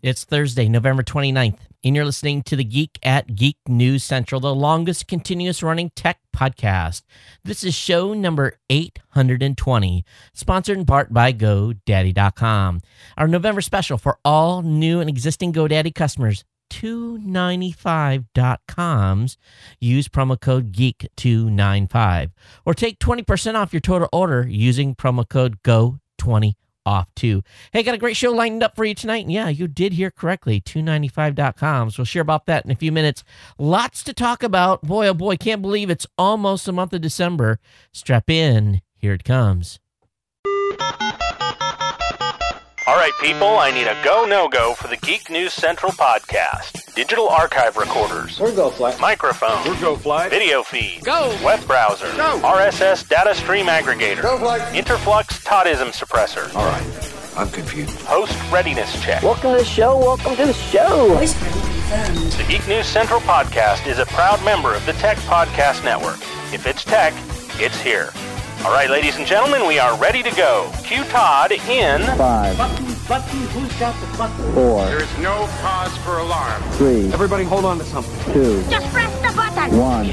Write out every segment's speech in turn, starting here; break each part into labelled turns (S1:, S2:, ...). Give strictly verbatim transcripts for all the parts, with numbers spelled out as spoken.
S1: It's Thursday, November twenty-ninth, and you're listening to the Geek at Geek News Central, the longest continuous running tech podcast. This is show number eight hundred twenty, sponsored in part by GoDaddy dot com. Our November special for all new and existing GoDaddy customers, two ninety-five dot coms. Use promo code geek two ninety-five or take twenty percent off your total order using promo code G O twenty off too. Hey, got a great show lined up for you tonight. And yeah, you did hear correctly, two ninety-five dot coms. We'll share about that in a few minutes. Lots to talk about. Boy, oh boy, can't believe it's almost the month of December. Strap in. Here it comes.
S2: All right, people, I need a go, no-go for the Geek News Central podcast. Digital archive recorders.
S3: We're go fly.
S2: Microphone.
S3: We're go fly.
S2: Video feed.
S3: Go.
S2: Web browser.
S3: Go.
S2: R S S data stream aggregator.
S3: Go fly.
S2: Interflux Toddism suppressor.
S4: All right, I'm confused.
S2: Host readiness check.
S5: Welcome to the show. Welcome to the show.
S6: Voice print confirmed.
S2: The Geek News Central podcast is a proud member of the Tech Podcast Network. If it's tech, it's here. All right, ladies and gentlemen, we are ready to go. Cue Todd in
S5: Five,
S7: Button, button, who's got the button?
S5: four,
S3: There is no cause for alarm.
S5: three,
S3: Everybody hold on to something.
S5: two,
S6: Just press the button.
S5: one.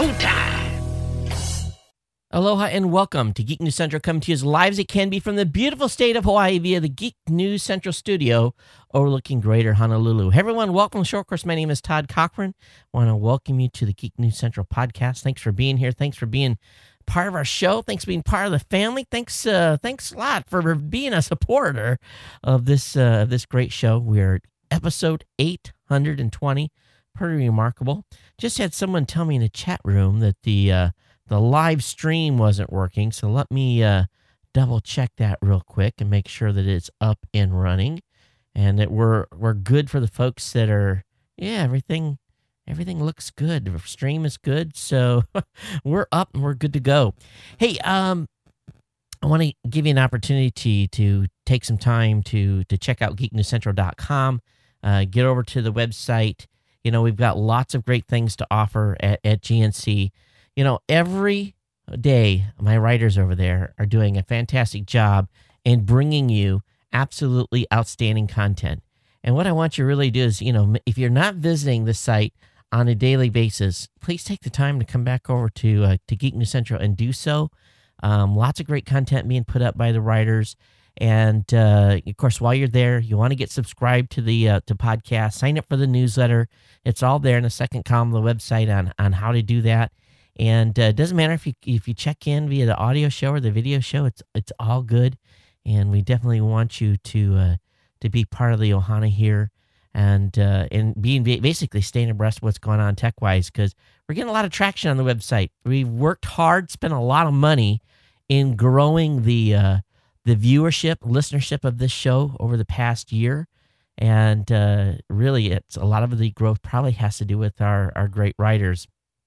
S1: Aloha and welcome to Geek News Central, coming to you as live as it can be from the beautiful state of Hawaii via the Geek News Central studio overlooking Greater Honolulu. Hey everyone, welcome to the show. Of course, my name is Todd Cochran. I want to welcome you to the Geek News Central podcast. Thanks for being here. Thanks for being part of our show. Thanks for being part of the family. Thanks, uh, thanks a lot for being a supporter of this uh, this great show. We're at episode eight hundred twenty. Pretty remarkable. Just had someone tell me in the chat room that the uh, the live stream wasn't working, so let me uh, double check that real quick and make sure that it's up and running, and that we're we're good for the folks that are. Yeah, everything. Everything looks good. The stream is good, so we're up and we're good to go. Hey, um, I want to give you an opportunity to, to take some time to to check out geek news central dot com. Uh, get over to the website. You know, we've got lots of great things to offer at, at G N C. You know, every day, my writers over there are doing a fantastic job in bringing you absolutely outstanding content. And what I want you to really do is, you know, if you're not visiting the site on a daily basis, please take the time to come back over to uh, to Geek News Central and do so. Um, lots of great content being put up by the writers, and uh, of course, while you're there, you want to get subscribed to the uh, to podcast, sign up for the newsletter. It's all there in the second column of the website on on how to do that. And uh, it doesn't matter if you if you check in via the audio show or the video show; it's it's all good. And we definitely want you to uh, to be part of the Ohana here. And uh, and being basically staying abreast of what's going on tech-wise, because we're getting a lot of traction on the website. We've worked hard, spent a lot of money in growing the uh, the viewership, listenership of this show over the past year, and uh, really, it's a lot of the growth probably has to do with our our great writers.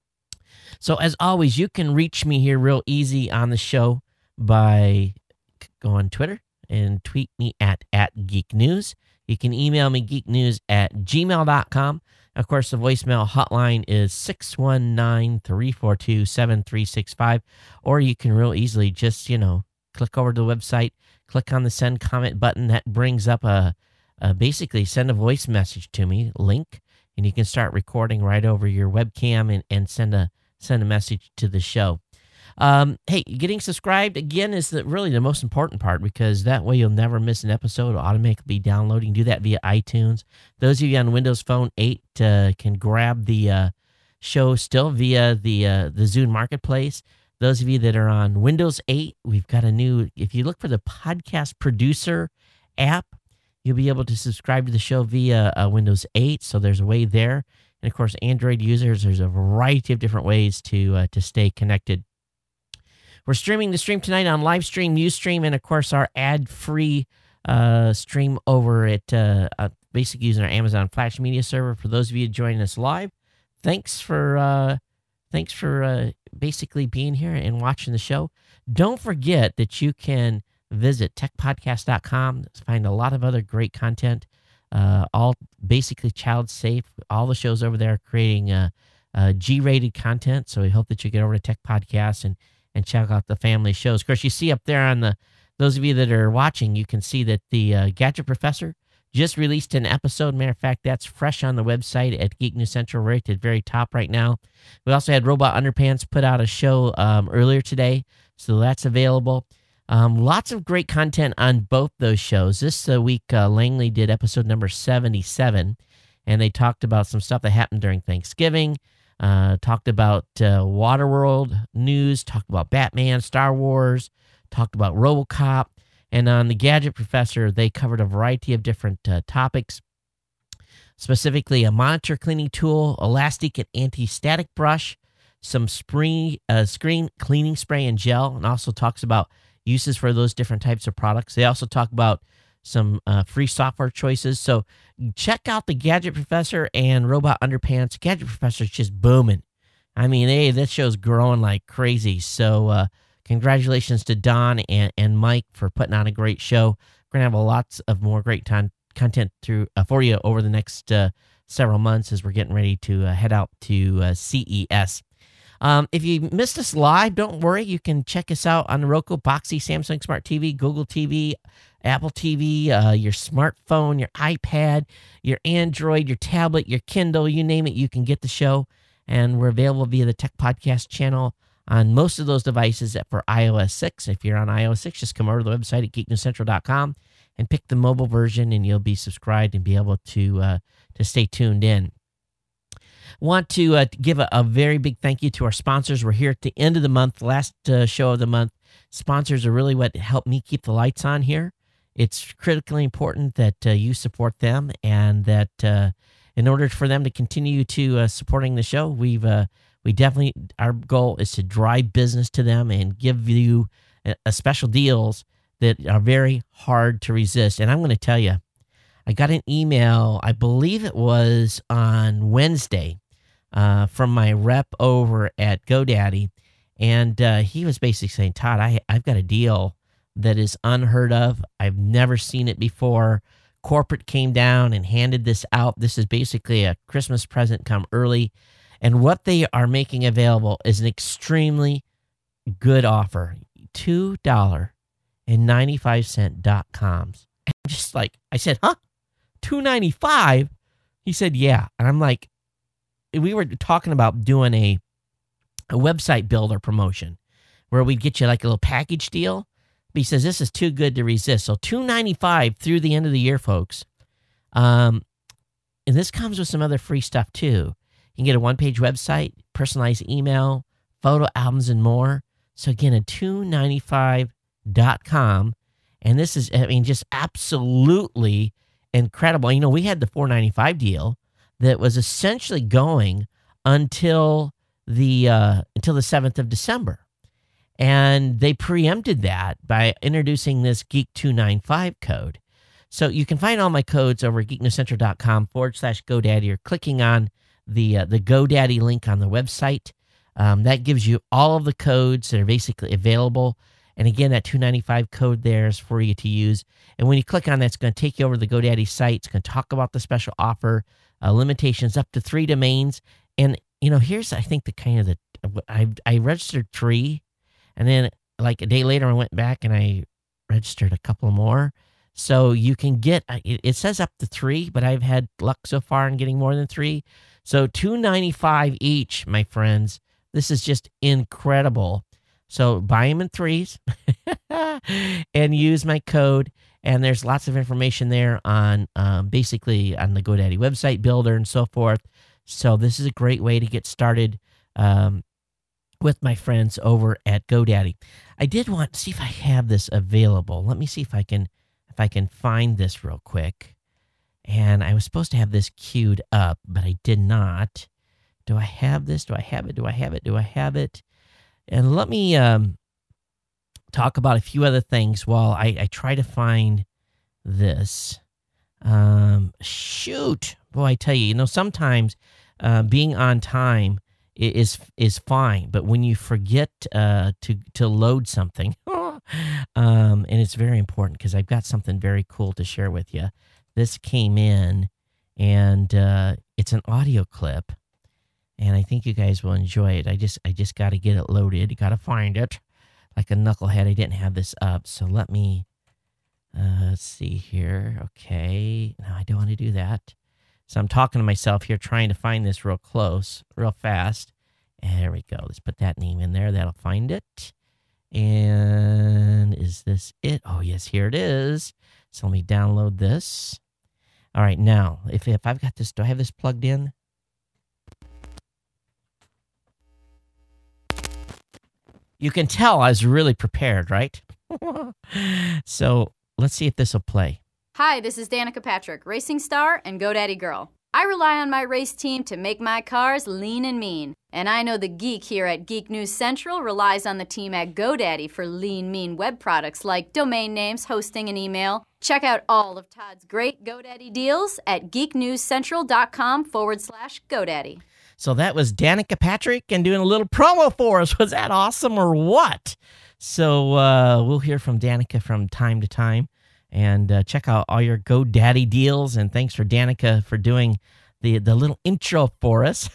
S1: So as always, you can reach me here real easy on the show by going on Twitter and tweet me at at Geek News. You can email me, geeknews at gmail dot com. Of course, the voicemail hotline is six one nine, three four two, seven three six five. Or you can real easily just, you know, click over to the website, click on the send comment button. That brings up a, a basically send a voice message to me link, and you can start recording right over your webcam and, and send a send a message to the show. Um, hey, getting subscribed, again, is the, really the most important part, because that way you'll never miss an episode. It'll automatically be downloading. Do that via iTunes. Those of you on Windows Phone eight uh, can grab the uh, show still via the uh, the Zune Marketplace. Those of you that are on Windows eight, we've got a new, if you look for the Podcast Producer app, you'll be able to subscribe to the show via uh, Windows eight, so there's a way there. And, of course, Android users, there's a variety of different ways to uh, to stay connected. We're streaming the stream tonight on Livestream, Ustream, and, of course, our ad-free uh, stream over at uh, uh, basically using our Amazon Flash Media server. For those of you joining us live, thanks for uh, thanks for uh, basically being here and watching the show. Don't forget that you can visit tech podcast dot com, find a lot of other great content, uh, all basically child-safe. All the shows over there are creating uh, uh, G-rated content, so we hope that you get over to Tech Podcast and and check out the family shows. Of course, you see up there on the, those of you that are watching, you can see that the uh, Gadget Professor just released an episode. Matter of fact, that's fresh on the website at Geek News Central, right at the very top right now. We also had Robot Underpants put out a show um, earlier today, so that's available. Um, lots of great content on both those shows. This uh, week, uh, Langley did episode number seventy-seven, and they talked about some stuff that happened during Thanksgiving, uh, talked about uh, Waterworld news, talked about Batman, Star Wars, talked about RoboCop. And on the Gadget Professor, they covered a variety of different uh, topics, specifically a monitor cleaning tool, elastic and anti-static brush, some spring, uh, screen cleaning spray and gel, and also talks about uses for those different types of products. They also talk about some uh, free software choices. So check out the Gadget Professor and Robot Underpants. Gadget Professor is just booming. I mean, hey, this show's growing like crazy. So, uh, congratulations to Don and, and Mike for putting on a great show. We're going to have lots of more great ton, content through uh, for you over the next uh, several months as we're getting ready to uh, head out to uh, C E S. Um, if you missed us live, don't worry. You can check us out on the Roku, Boxy, Samsung Smart T V, Google T V, Apple T V, uh, your smartphone, your iPad, your Android, your tablet, your Kindle, you name it, you can get the show. And we're available via the Tech Podcast channel on most of those devices except for i O S six. If you're on i O S six, just come over to the website at geek news central dot com and pick the mobile version, and you'll be subscribed and be able to uh, to stay tuned in. Want to uh, give a, a very big thank you to our sponsors. We're here at the end of the month, last uh, show of the month. Sponsors are really what help me keep the lights on here. It's critically important that uh, you support them, and that uh, in order for them to continue to uh, supporting the show, we've uh, we definitely, our goal is to drive business to them and give you a, a special deals that are very hard to resist. And I'm going to tell you, I got an email, I believe it was on Wednesday, uh, from my rep over at GoDaddy. And uh, he was basically saying, Todd, I, I've got a deal that is unheard of. I've never seen it before. Corporate came down and handed this out. This is basically a Christmas present come early. And what they are making available is an extremely good offer. two dollars and ninety-five cents dot coms. And I'm just like, I said, huh? two dollars and ninety-five cents? He said, yeah. And I'm like, we were talking about doing a, a website builder promotion where we'd get you like a little package deal. But he says, this is too good to resist. So two dollars and ninety-five cents through the end of the year, folks. Um, and this comes with some other free stuff too. You can get a one-page website, personalized email, photo albums, and more. So again, at two dollars and ninety-five cents dot com. And this is, I mean, just absolutely incredible. You know, we had the four dollars and ninety-five cents deal that was essentially going until the uh, until the seventh of December. And they preempted that by introducing this Geek two ninety-five code. So you can find all my codes over at geek news central dot com forward slash GoDaddy, or clicking on the uh, the GoDaddy link on the website. Um, that gives you all of the codes that are basically available. And again, that two dollars and ninety-five cents code there is for you to use. And when you click on that, it's going to take you over to the GoDaddy site. It's going to talk about the special offer, uh, limitations up to three domains. And, you know, here's, I think, the kind of the, I, I registered three. And then like a day later, I went back and I registered a couple more. So you can get, it says up to three, but I've had luck so far in getting more than three. So two dollars and ninety-five cents each, my friends. This is just incredible. So buy them in threes and use my code. And there's lots of information there on um, basically on the GoDaddy website builder and so forth. So this is a great way to get started um, with my friends over at GoDaddy. I did want to see if I have this available. Let me see if I can if I can find this real quick. And I was supposed to have this queued up, but I did not. Do I have this? Do I have it? Do I have it? Do I have it? And let me um, talk about a few other things while I, I try to find this. Um, shoot. Boy, I tell you, you know, sometimes uh, being on time is is fine, but when you forget uh, to, to load something, um, and it's very important because I've got something very cool to share with you. This came in, and uh, it's an audio clip. And I think you guys will enjoy it. I just I just got to get it loaded. Got to find it. Like a knucklehead, I didn't have this up. So let me Uh, let's see here. Okay. No, I don't want to do that. So I'm talking to myself here, trying to find this real close, real fast. And there we go. Let's put that name in there. That'll find it. And is this it? Oh, yes, here it is. So let me download this. All right, now, if, if I've got this, do I have this plugged in? You can tell I was really prepared, right? So let's see if this will play.
S4: Hi, this is Danica Patrick, racing star and GoDaddy girl. I rely on my race team to make my cars lean and mean. And I know the geek here at Geek News Central relies on the team at GoDaddy for lean, mean web products like domain names, hosting, and email. Check out all of Todd's great GoDaddy deals at geeknewscentral.com forward slash GoDaddy.
S1: So that was Danica Patrick and doing a little promo for us. Was that awesome or what? So uh, we'll hear from Danica from time to time. And uh, check out all your GoDaddy deals. And thanks for Danica for doing the, the little intro for us.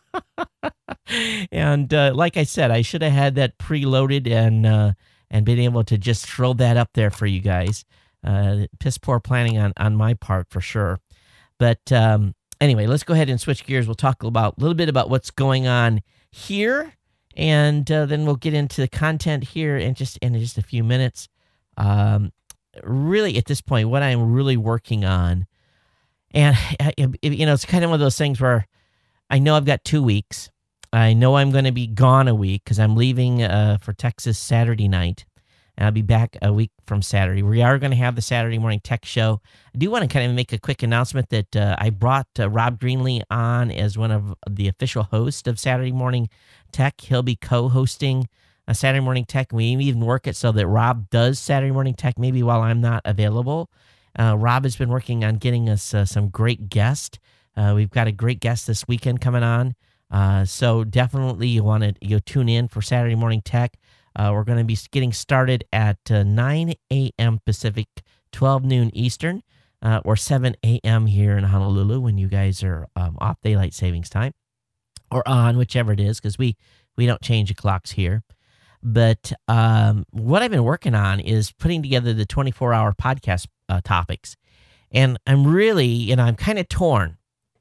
S1: And uh, like I said, I should have had that preloaded and uh, and been able to just throw that up there for you guys. Uh, piss poor planning on, on my part for sure. But um, anyway, let's go ahead and switch gears. We'll talk about a little bit about what's going on here. And uh, then we'll get into the content here in just, in just a few minutes. Um Really, at this point, what I'm really working on, and you know, it's kind of one of those things where I know I've got two weeks. I know I'm going to be gone a week because I'm leaving uh, for Texas Saturday night, and I'll be back a week from Saturday. We are going to have the Saturday Morning Tech Show. I do want to kind of make a quick announcement that uh, I brought uh, Rob Greenlee on as one of the official hosts of Saturday Morning Tech. He'll be co-hosting a Saturday Morning Tech. We even work it so that Rob does Saturday Morning Tech maybe while I'm not available. Uh, Rob has been working on getting us uh, some great guests. Uh, we've got a great guest this weekend coming on. Uh, so definitely you want to you know, tune in for Saturday Morning Tech. Uh, we're going to be getting started at uh, nine a.m. Pacific, twelve noon Eastern, uh, or seven a.m. here in Honolulu when you guys are um, off daylight savings time, or on, whichever it is, because we, we don't change the clocks here. But um, what I've been working on is putting together the twenty-four hour podcast uh, topics. And I'm really, you know, I'm kind of torn.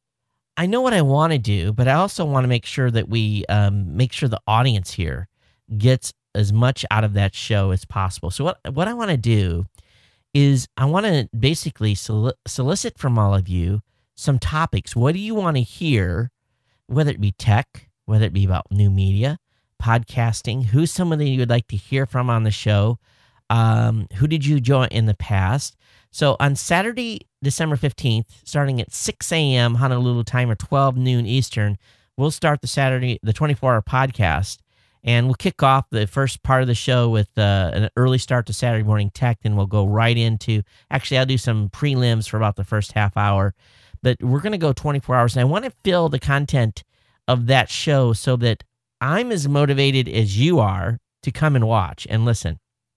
S1: I know what I want to do, but I also want to make sure that we um, make sure the audience here gets as much out of that show as possible. So what, what I want to do is I want to basically soli- solicit from all of you some topics. What do you want to hear, whether it be tech, whether it be about new media, podcasting, who's somebody you would like to hear from on the show? Um, who did you join in the past? So on Saturday, December fifteenth, starting at six a.m. Honolulu time or twelve noon Eastern, we'll start the Saturday, the twenty-four hour podcast, and we'll kick off the first part of the show with uh, an early start to Saturday Morning Tech. Then we'll go right into, actually, I'll do some prelims for about the first half hour, but we're going to go twenty-four hours. And I want to fill the content of that show so that I'm as motivated as you are to come and watch and listen,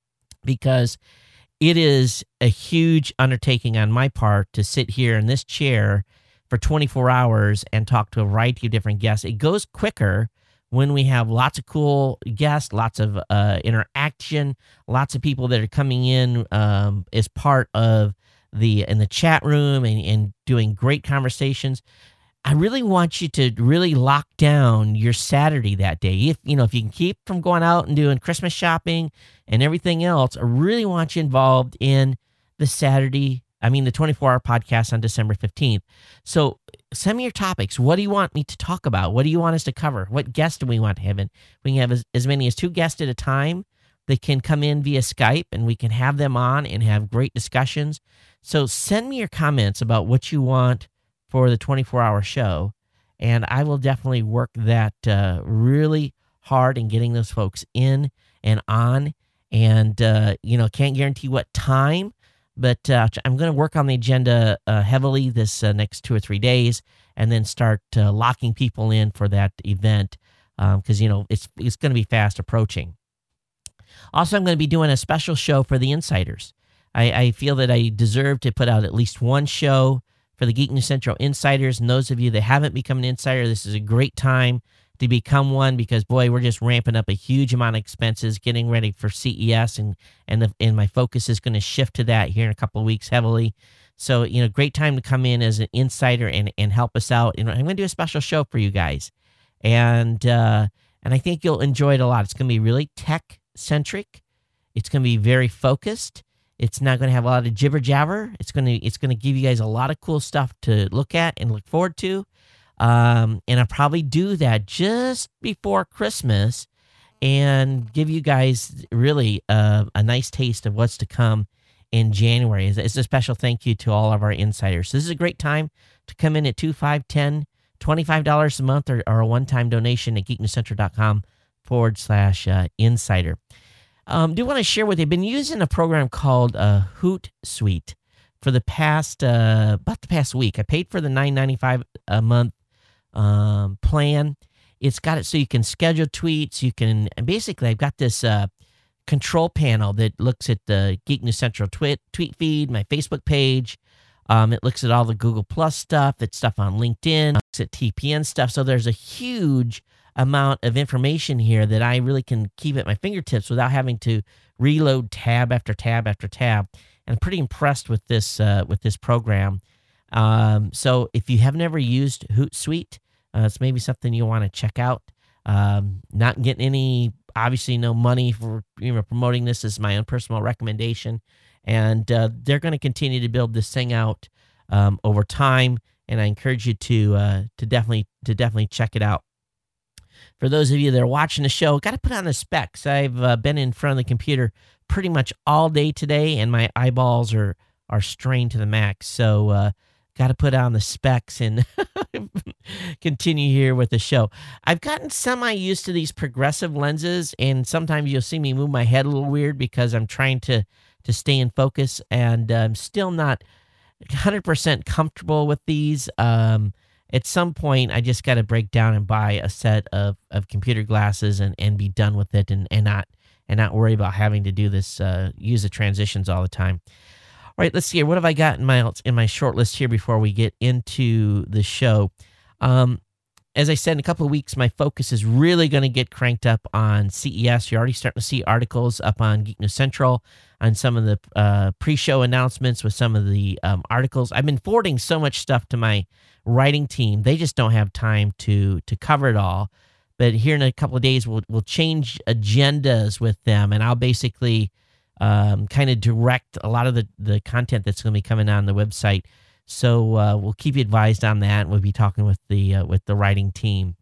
S1: because it is a huge undertaking on my part to sit here in this chair for twenty-four hours and talk to a variety of different guests. It goes quicker when we have lots of cool guests, lots of uh, interaction, lots of people that are coming in um, as part of the in the chat room and, and doing great conversations. I really want you to really lock down your Saturday that day. If you know, if you can keep from going out and doing Christmas shopping and everything else, I really want you involved in the Saturday, I mean the twenty-four hour podcast on December fifteenth. So send me your topics. What do you want me to talk about? What do you want us to cover? What guests do we want to have in? We can have as, as many as two guests at a time that can come in via Skype, and we can have them on and have great discussions. So send me your comments about what you want for the twenty-four hour show, and I will definitely work that uh, really hard in getting those folks in and on, and, uh, you know, can't guarantee what time, but uh, I'm going to work on the agenda uh, heavily this uh, next two or three days, and then start uh, locking people in for that event, because, um, you know, it's, it's going to be fast approaching. Also, I'm going to be doing a special show for the insiders. I, I feel that I deserve to put out at least one show for the Geek News Central Insiders. And those of you that haven't become an insider, this is a great time to become one, because boy, we're just ramping up a huge amount of expenses, getting ready for C E S, and and the, and my focus is going to shift to that here in a couple of weeks heavily. So, you know, great time to come in as an insider and and help us out. And I'm going to do a special show for you guys, and uh, and I think you'll enjoy it a lot. It's going to be really tech centric. It's going to be very focused. It's not going to have a lot of jibber jabber. It's going to it's going to give you guys a lot of cool stuff to look at and look forward to. Um, and I'll probably do that just before Christmas and give you guys really uh, a nice taste of what's to come in January. It's, it's a special thank you to all of our insiders. So this is a great time to come in at two, five, ten, twenty-five dollars a month, or, or a one-time donation at geeknewscentral.com forward slash uh, insider. Um, do want to share with you, I've been using a program called uh, Hootsuite for the past, uh, about the past week. I paid for the nine ninety-five a month um, plan. It's got it so you can schedule tweets. You can, and basically I've got this uh, control panel that looks at the Geek News Central tweet, tweet feed, my Facebook page. Um, it looks at all the Google Plus stuff. It's stuff on LinkedIn. It looks at T P N stuff. So there's a huge amount of information here that I really can keep at my fingertips without having to reload tab after tab after tab. And I'm pretty impressed with this uh, with this program. Um, so if you have never used Hootsuite, uh, it's maybe something you want to check out. Um, not getting any, obviously no money for, you know, promoting this. Is my own personal recommendation. And uh, they're going to continue to build this thing out um, over time. And I encourage you to uh, to definitely to definitely check it out. For those of you that are watching the show, got to put on the specs. I've uh, been in front of the computer pretty much all day today, and my eyeballs are are strained to the max. So uh, got to put on the specs and continue here with the show. I've gotten semi used to these progressive lenses, and sometimes you'll see me move my head a little weird because I'm trying to to stay in focus, and I'm still not one hundred percent comfortable with these. Um, at some point, I just got to break down and buy a set of, of computer glasses and, and be done with it, and, and not and not worry about having to do this, uh, use the transitions all the time. All right, let's see here. What have I got in my in my short list here before we get into the show? Um, as I said, in a couple of weeks, my focus is really going to get cranked up on C E S. You're already starting to see articles up on Geek News Central on some of the uh, pre-show announcements with some of the um, articles. I've been forwarding so much stuff to my writing team. They just don't have time to to cover it all. But here in a couple of days, we'll we'll change agendas with them, and I'll basically um, kind of direct a lot of the, the content that's going to be coming on the website. So uh, we'll keep you advised on that. We'll be talking with the uh, with the writing team.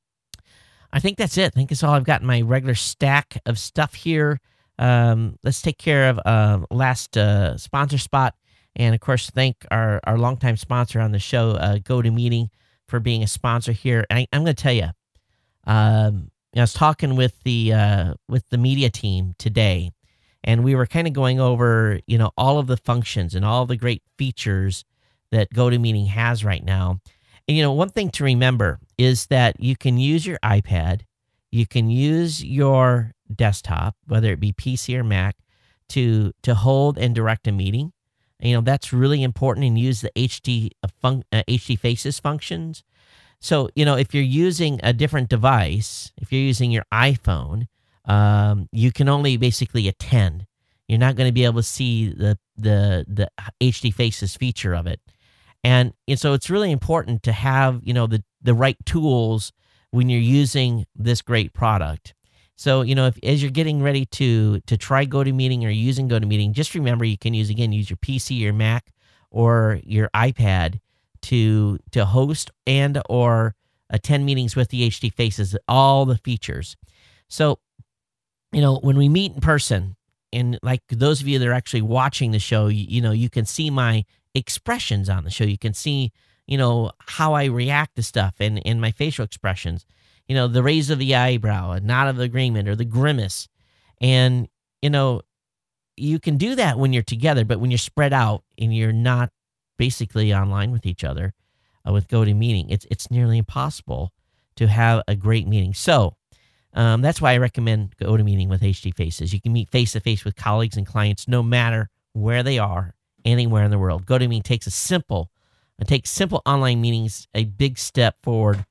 S1: I think that's it. I think that's all I've got in my regular stack of stuff here. Um, let's take care of uh, last uh, sponsor spot. And, of course, thank our, our longtime sponsor on the show, uh, GoToMeeting, for being a sponsor here. And I, I'm going to tell you, um, I was talking with the uh, with the media team today, and we were kind of going over, you know, all of the functions and all the great features that GoToMeeting has right now. And, you know, one thing to remember is that you can use your iPad, you can use your desktop, whether it be P C or Mac, to to hold and direct a meeting. You know, that's really important, and use the H D uh, fun, uh, H D Faces functions. So, you know, if you're using a different device, if you're using your iPhone, um, you can only basically attend. You're not going to be able to see the the the H D Faces feature of it. And, and so it's really important to have, you know, the, the right tools when you're using this great product. So, you know, if as you're getting ready to to try GoToMeeting or using GoToMeeting, just remember you can use, again, use your P C, your Mac, or your iPad to to host and or attend meetings with the H D Faces, all the features. So, you know, when we meet in person, and like those of you that are actually watching the show, you, you know, you can see my expressions on the show. You can see, you know, how I react to stuff and, and my facial expressions. You know, the raise of the eyebrow, a nod of agreement, or the grimace. And, you know, you can do that when you're together, but when you're spread out and you're not basically online with each other uh, with GoToMeeting, it's it's nearly impossible to have a great meeting. So um, that's why I recommend GoToMeeting with H D Faces. You can meet face-to-face with colleagues and clients no matter where they are, anywhere in the world. GoToMeeting takes a simple, it takes simple online meetings a big step forward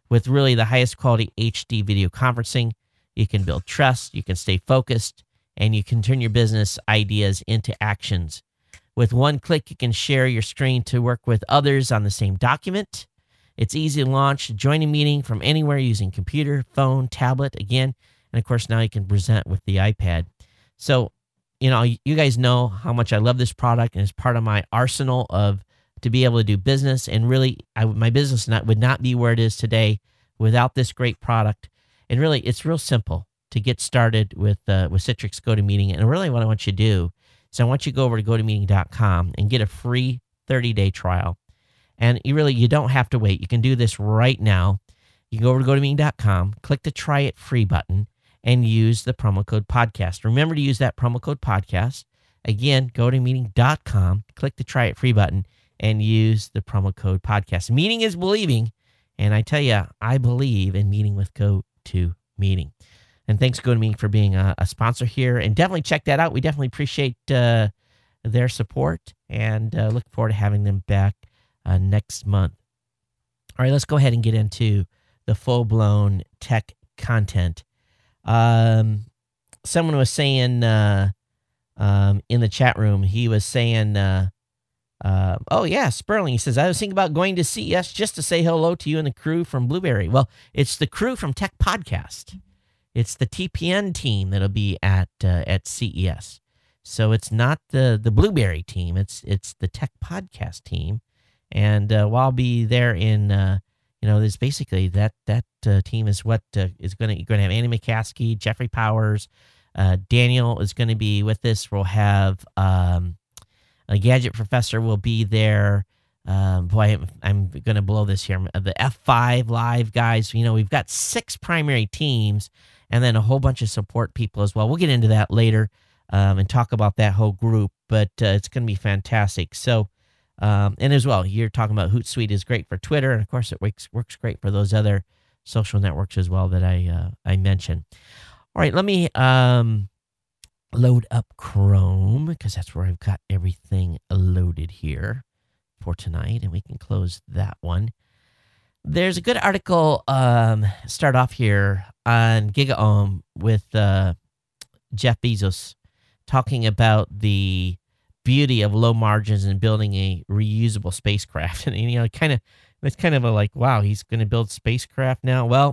S1: with really the highest quality H D video conferencing. You can build trust, you can stay focused, and you can turn your business ideas into actions. With one click, you can share your screen to work with others on the same document. It's easy to launch, join a meeting from anywhere using computer, phone, tablet, again. And of course, now you can present with the iPad. So, you know, you guys know how much I love this product, and it's part of my arsenal of to be able to do business. And really, I, my business not, would not be where it is today without this great product. And really, it's real simple to get started with uh, with Citrix GoToMeeting. And really what I want you to do is I want you to go over to go to meeting dot com and get a free thirty-day trial. And you really, you don't have to wait. You can do this right now. You can go over to go to meeting dot com, click the Try It Free button, and use the promo code podcast. Remember to use that promo code podcast. Again, go to meeting dot com, click the Try It Free button, and use the promo code podcast. Meeting is believing, and I tell you, I believe in meeting with GoToMeeting. And thanks, GoToMeeting, for being a, a sponsor here. And definitely check that out. We definitely appreciate uh, their support, and uh, look forward to having them back uh, next month. All right, let's go ahead and get into the full-blown tech content. Um, someone was saying uh, um, in the chat room, he was saying, uh, uh, oh, yeah, Sperling, he says, I was thinking about going to C E S just to say hello to you and the crew from Blueberry. Well, it's the crew from Tech Podcast. It's the T P N team that'll be at uh, at C E S. So it's not the, the Blueberry team. It's it's the Tech Podcast team. And uh, while I'll be there in, uh, you know, there's basically that that uh, team is what uh, is going to you're going to have Andy McCaskey, Jeffrey Powers, uh, Daniel is going to be with us. We'll have um, a Gadget Professor will be there. Um, boy, I'm, I'm going to blow this here. The F five Live guys, you know, we've got six primary teams and then a whole bunch of support people as well. We'll get into that later um, and talk about that whole group, but uh, it's going to be fantastic. So, um, and as well, you're talking about Hootsuite is great for Twitter, and of course it works works great for those other social networks as well that I uh, I mentioned. All right, let me um, load up Chrome, because that's where I've got everything loaded here for tonight, and we can close that one. There's a good article, um, start off here on GigaOM with uh, Jeff Bezos talking about the beauty of low margins and building a reusable spacecraft. And, you know, kind of, it's kind of a like, wow, he's going to build spacecraft now. Well,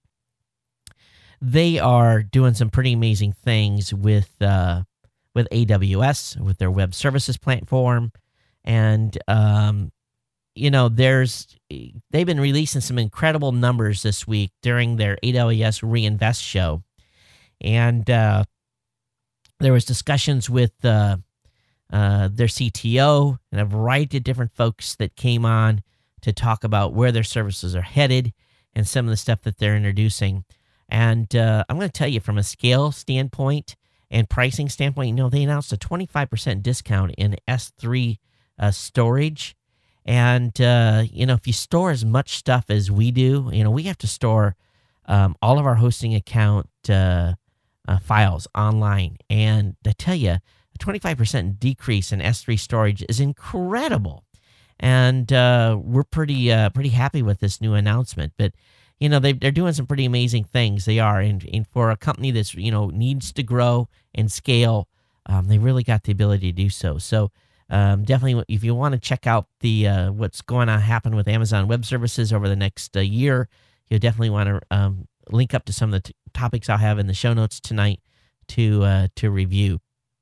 S1: they are doing some pretty amazing things with uh, with A W S, with their web services platform. And, um, you know, there's they've been releasing some incredible numbers this week during their A W S reInvest show. And uh, there was discussions with uh, uh, their C T O and a variety of different folks that came on to talk about where their services are headed and some of the stuff that they're introducing. And uh, I'm going to tell you, from a scale standpoint and pricing standpoint, you know, they announced a twenty-five percent discount in S three uh, storage. And, uh, you know, if you store as much stuff as we do, you know, we have to store um, all of our hosting account uh, uh, files online. And I tell you, a twenty-five percent decrease in S three storage is incredible. And uh, we're pretty uh, pretty happy with this new announcement. But, you know, they, they're doing some pretty amazing things. They are. And, and for a company that's, you know, needs to grow and scale, um, they really got the ability to do so. So, Um, definitely, if you want to check out the uh, what's going to happen with Amazon Web Services over the next uh, year, you'll definitely want to um, link up to some of the t- topics I'll have in the show notes tonight to uh, to review.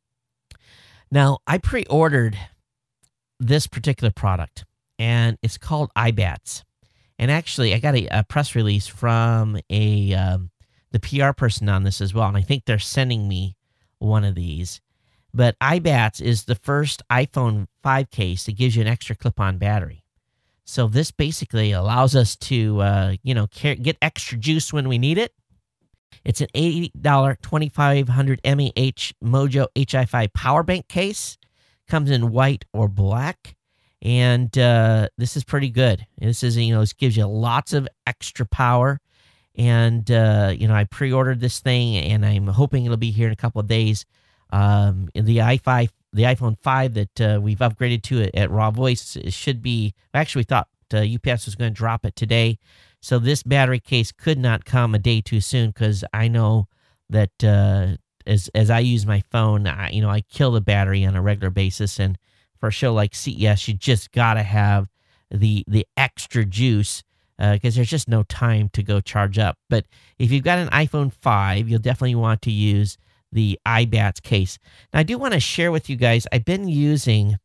S1: Now, I pre-ordered this particular product, and it's called iBats. And actually, I got a, a press release from a um, the P R person on this as well, and I think they're sending me one of these. But iBats is the first iPhone five case that gives you an extra clip-on battery. So this basically allows us to, uh, you know, get extra juice when we need it. It's an eighty dollars twenty-five hundred milliamp hour Mojo H I five power bank case. Comes in white or black. And uh, this is pretty good. This is, you know, this gives you lots of extra power. And, uh, you know, I pre-ordered this thing, and I'm hoping it'll be here in a couple of days. Um, the i five, the iPhone five that uh, we've upgraded to it at Raw Voice, it should be. Actually, we thought uh, U P S was going to drop it today, So this battery case could not come a day too soon, because I know that uh, as as I use my phone, I, you know, I kill the battery on a regular basis. And for a show like C E S, you just got to have the the extra juice, because uh, there's just no time to go charge up. But if you've got an iPhone five, you'll definitely want to use the I BATS case. Now, I do want to share with you guys, I've been using,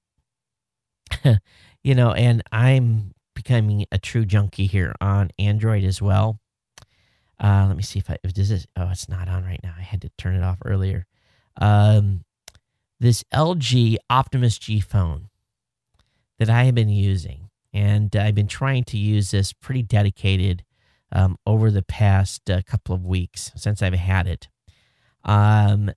S1: you know, and I'm becoming a true junkie here on Android as well. Uh, let me see if I, if this is, oh, it's not on right now. I had to turn it off earlier. Um, this L G Optimus G phone that I have been using, and I've been trying to use this pretty dedicated um, over the past uh, couple of weeks since I've had it. Um,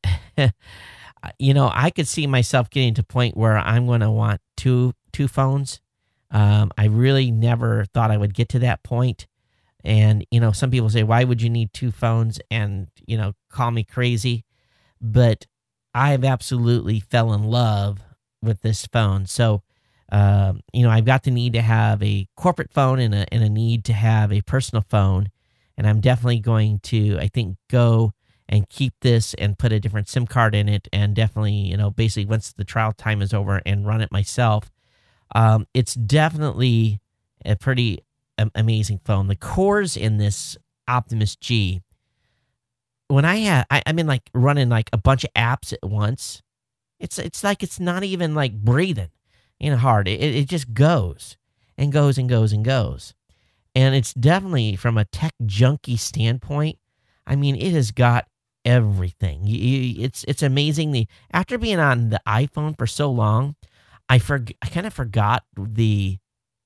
S1: you know, I could see myself getting to a point where I'm going to want two two phones. Um, I really never thought I would get to that point. And, you know, some people say, why would you need two phones? And, you know, call me crazy. But I've absolutely fell in love with this phone. So, um, you know, I've got the need to have a corporate phone and a, and a need to have a personal phone. And I'm definitely going to, I think, go and keep this and put a different SIM card in it, and definitely, you know, basically once the trial time is over, and run it myself. Um, it's definitely a pretty um, amazing phone. The cores in this Optimus G, when I had, I, I'm in like running like a bunch of apps at once. It's it's like it's not even like breathing, you know, hard. It it just goes and goes and goes and goes, and it's definitely, from a tech junkie standpoint, I mean, it has got everything. You, you, it's it's amazing. The after being on the iPhone for so long, I for, I kind of forgot the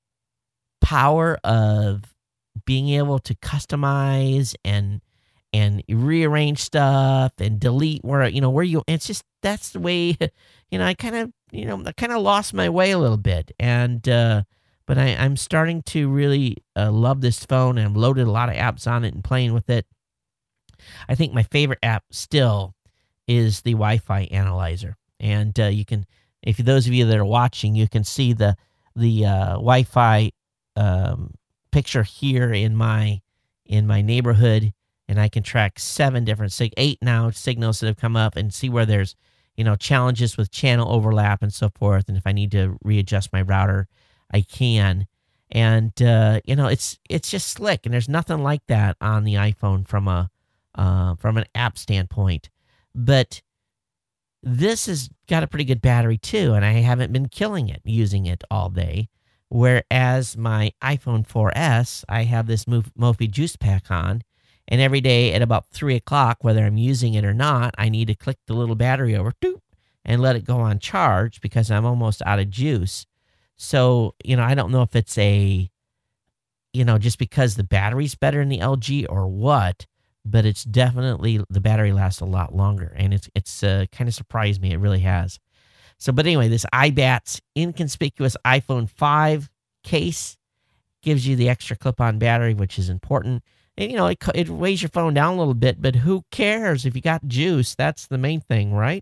S1: power of being able to customize and and rearrange stuff and delete where, you know, where you. It's just, that's the way, you know. I kind of you know I kind of lost my way a little bit, and uh, but I, I'm starting to really uh, love this phone, and I've loaded a lot of apps on it and playing with it. I think my favorite app still is the Wi-Fi analyzer. And uh, you can, if those of you that are watching, you can see the the uh, Wi-Fi um, picture here in my in my neighborhood, and I can track seven different, sig- eight now signals that have come up, and see where there's, you know, challenges with channel overlap and so forth. And if I need to readjust my router, I can. And uh, you know, it's it's just slick, and there's nothing like that on the iPhone from a Uh, from an app standpoint. But this has got a pretty good battery too, and I haven't been killing it, using it all day. Whereas my iPhone four S, I have this Mophie Juice Pack on, and every day at about three o'clock, whether I'm using it or not, I need to click the little battery over, doop, and let it go on charge, because I'm almost out of juice. So, you know, I don't know if it's a, you know, just because the battery's better in the L G or what, but it's definitely, the battery lasts a lot longer, and it's it's uh, kind of surprised me. It really has. So, but anyway, this I BATS inconspicuous iPhone five case gives you the extra clip-on battery, which is important. And, you know, it, it weighs your phone down a little bit, but who cares if you got juice? That's the main thing, right?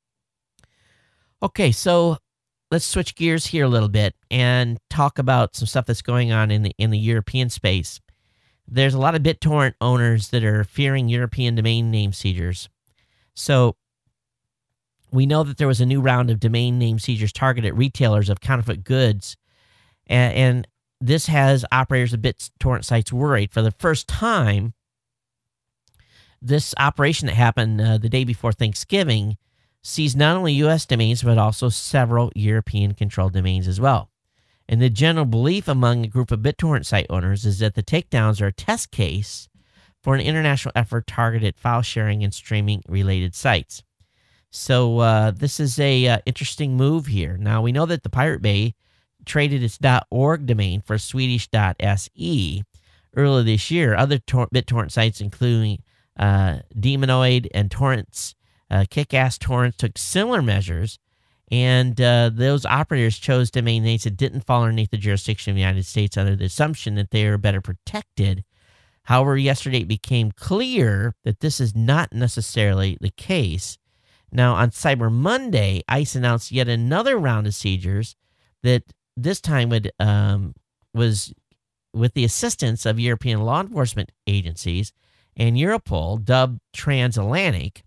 S1: Okay, so let's switch gears here a little bit and talk about some stuff that's going on in the in the European space. There's a lot of BitTorrent owners that are fearing European domain name seizures. So we know that there was a new round of domain name seizures targeted retailers of counterfeit goods, and, and this has operators of BitTorrent sites worried. For the first time, this operation that happened uh, the day before Thanksgiving seized not only U S domains, but also several European-controlled domains as well. And the general belief among a group of BitTorrent site owners is that the takedowns are a test case for an international effort targeted at file sharing and streaming related sites. So uh, this is a uh, interesting move here. Now, we know that the Pirate Bay traded its .org domain for Swedish .se earlier this year. Other tor- BitTorrent sites, including uh, Demonoid and Torrents, uh, Kickass Torrents, took similar measures. And uh, those operators chose domain names that didn't fall underneath the jurisdiction of the United States under the assumption that they are better protected. However, yesterday it became clear that this is not necessarily the case. Now, on Cyber Monday, ICE announced yet another round of seizures that this time would um, was with the assistance of European law enforcement agencies and Europol, dubbed Transatlantic.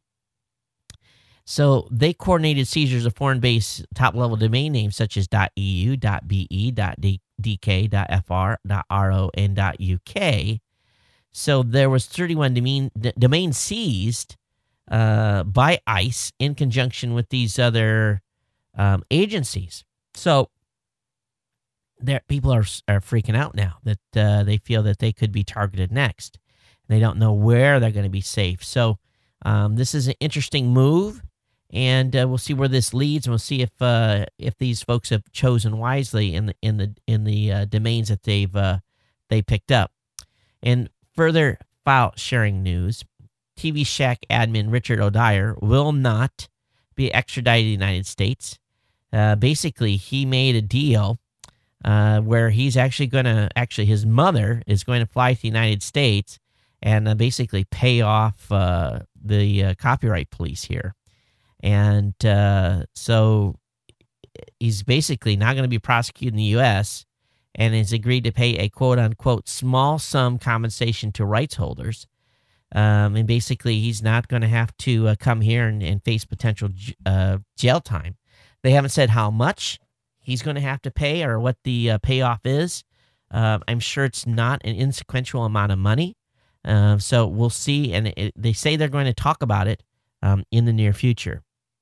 S1: So they coordinated seizures of foreign-based top-level domain names such as .eu, .be, .dk, .fr, .ro, and .uk. So there was thirty-one domain, d- domains seized uh, by ICE in conjunction with these other um, agencies. So there, people are are freaking out now that uh, they feel that they could be targeted next. They don't know where they're going to be safe. So um, this is an interesting move. And uh, we'll see where this leads, and we'll see if uh, if these folks have chosen wisely in the in the in the uh, domains that they've uh, they picked up. And further file sharing news: T V Shack admin Richard O'Dyer will not be extradited to the United States. Uh, basically, he made a deal uh, where he's actually going to actually his mother is going to fly to the United States and uh, basically pay off uh, the uh, copyright police here. And uh, so he's basically not going to be prosecuted in the U S and has agreed to pay a quote-unquote small sum compensation to rights holders. Um, and basically he's not going to have to uh, come here and, and face potential j- uh, jail time. They haven't said how much he's going to have to pay or what the uh, payoff is. Uh, I'm sure it's not an inconsequential amount of money. Uh, so we'll see. And it, they say they're going to talk about it um, in the near future.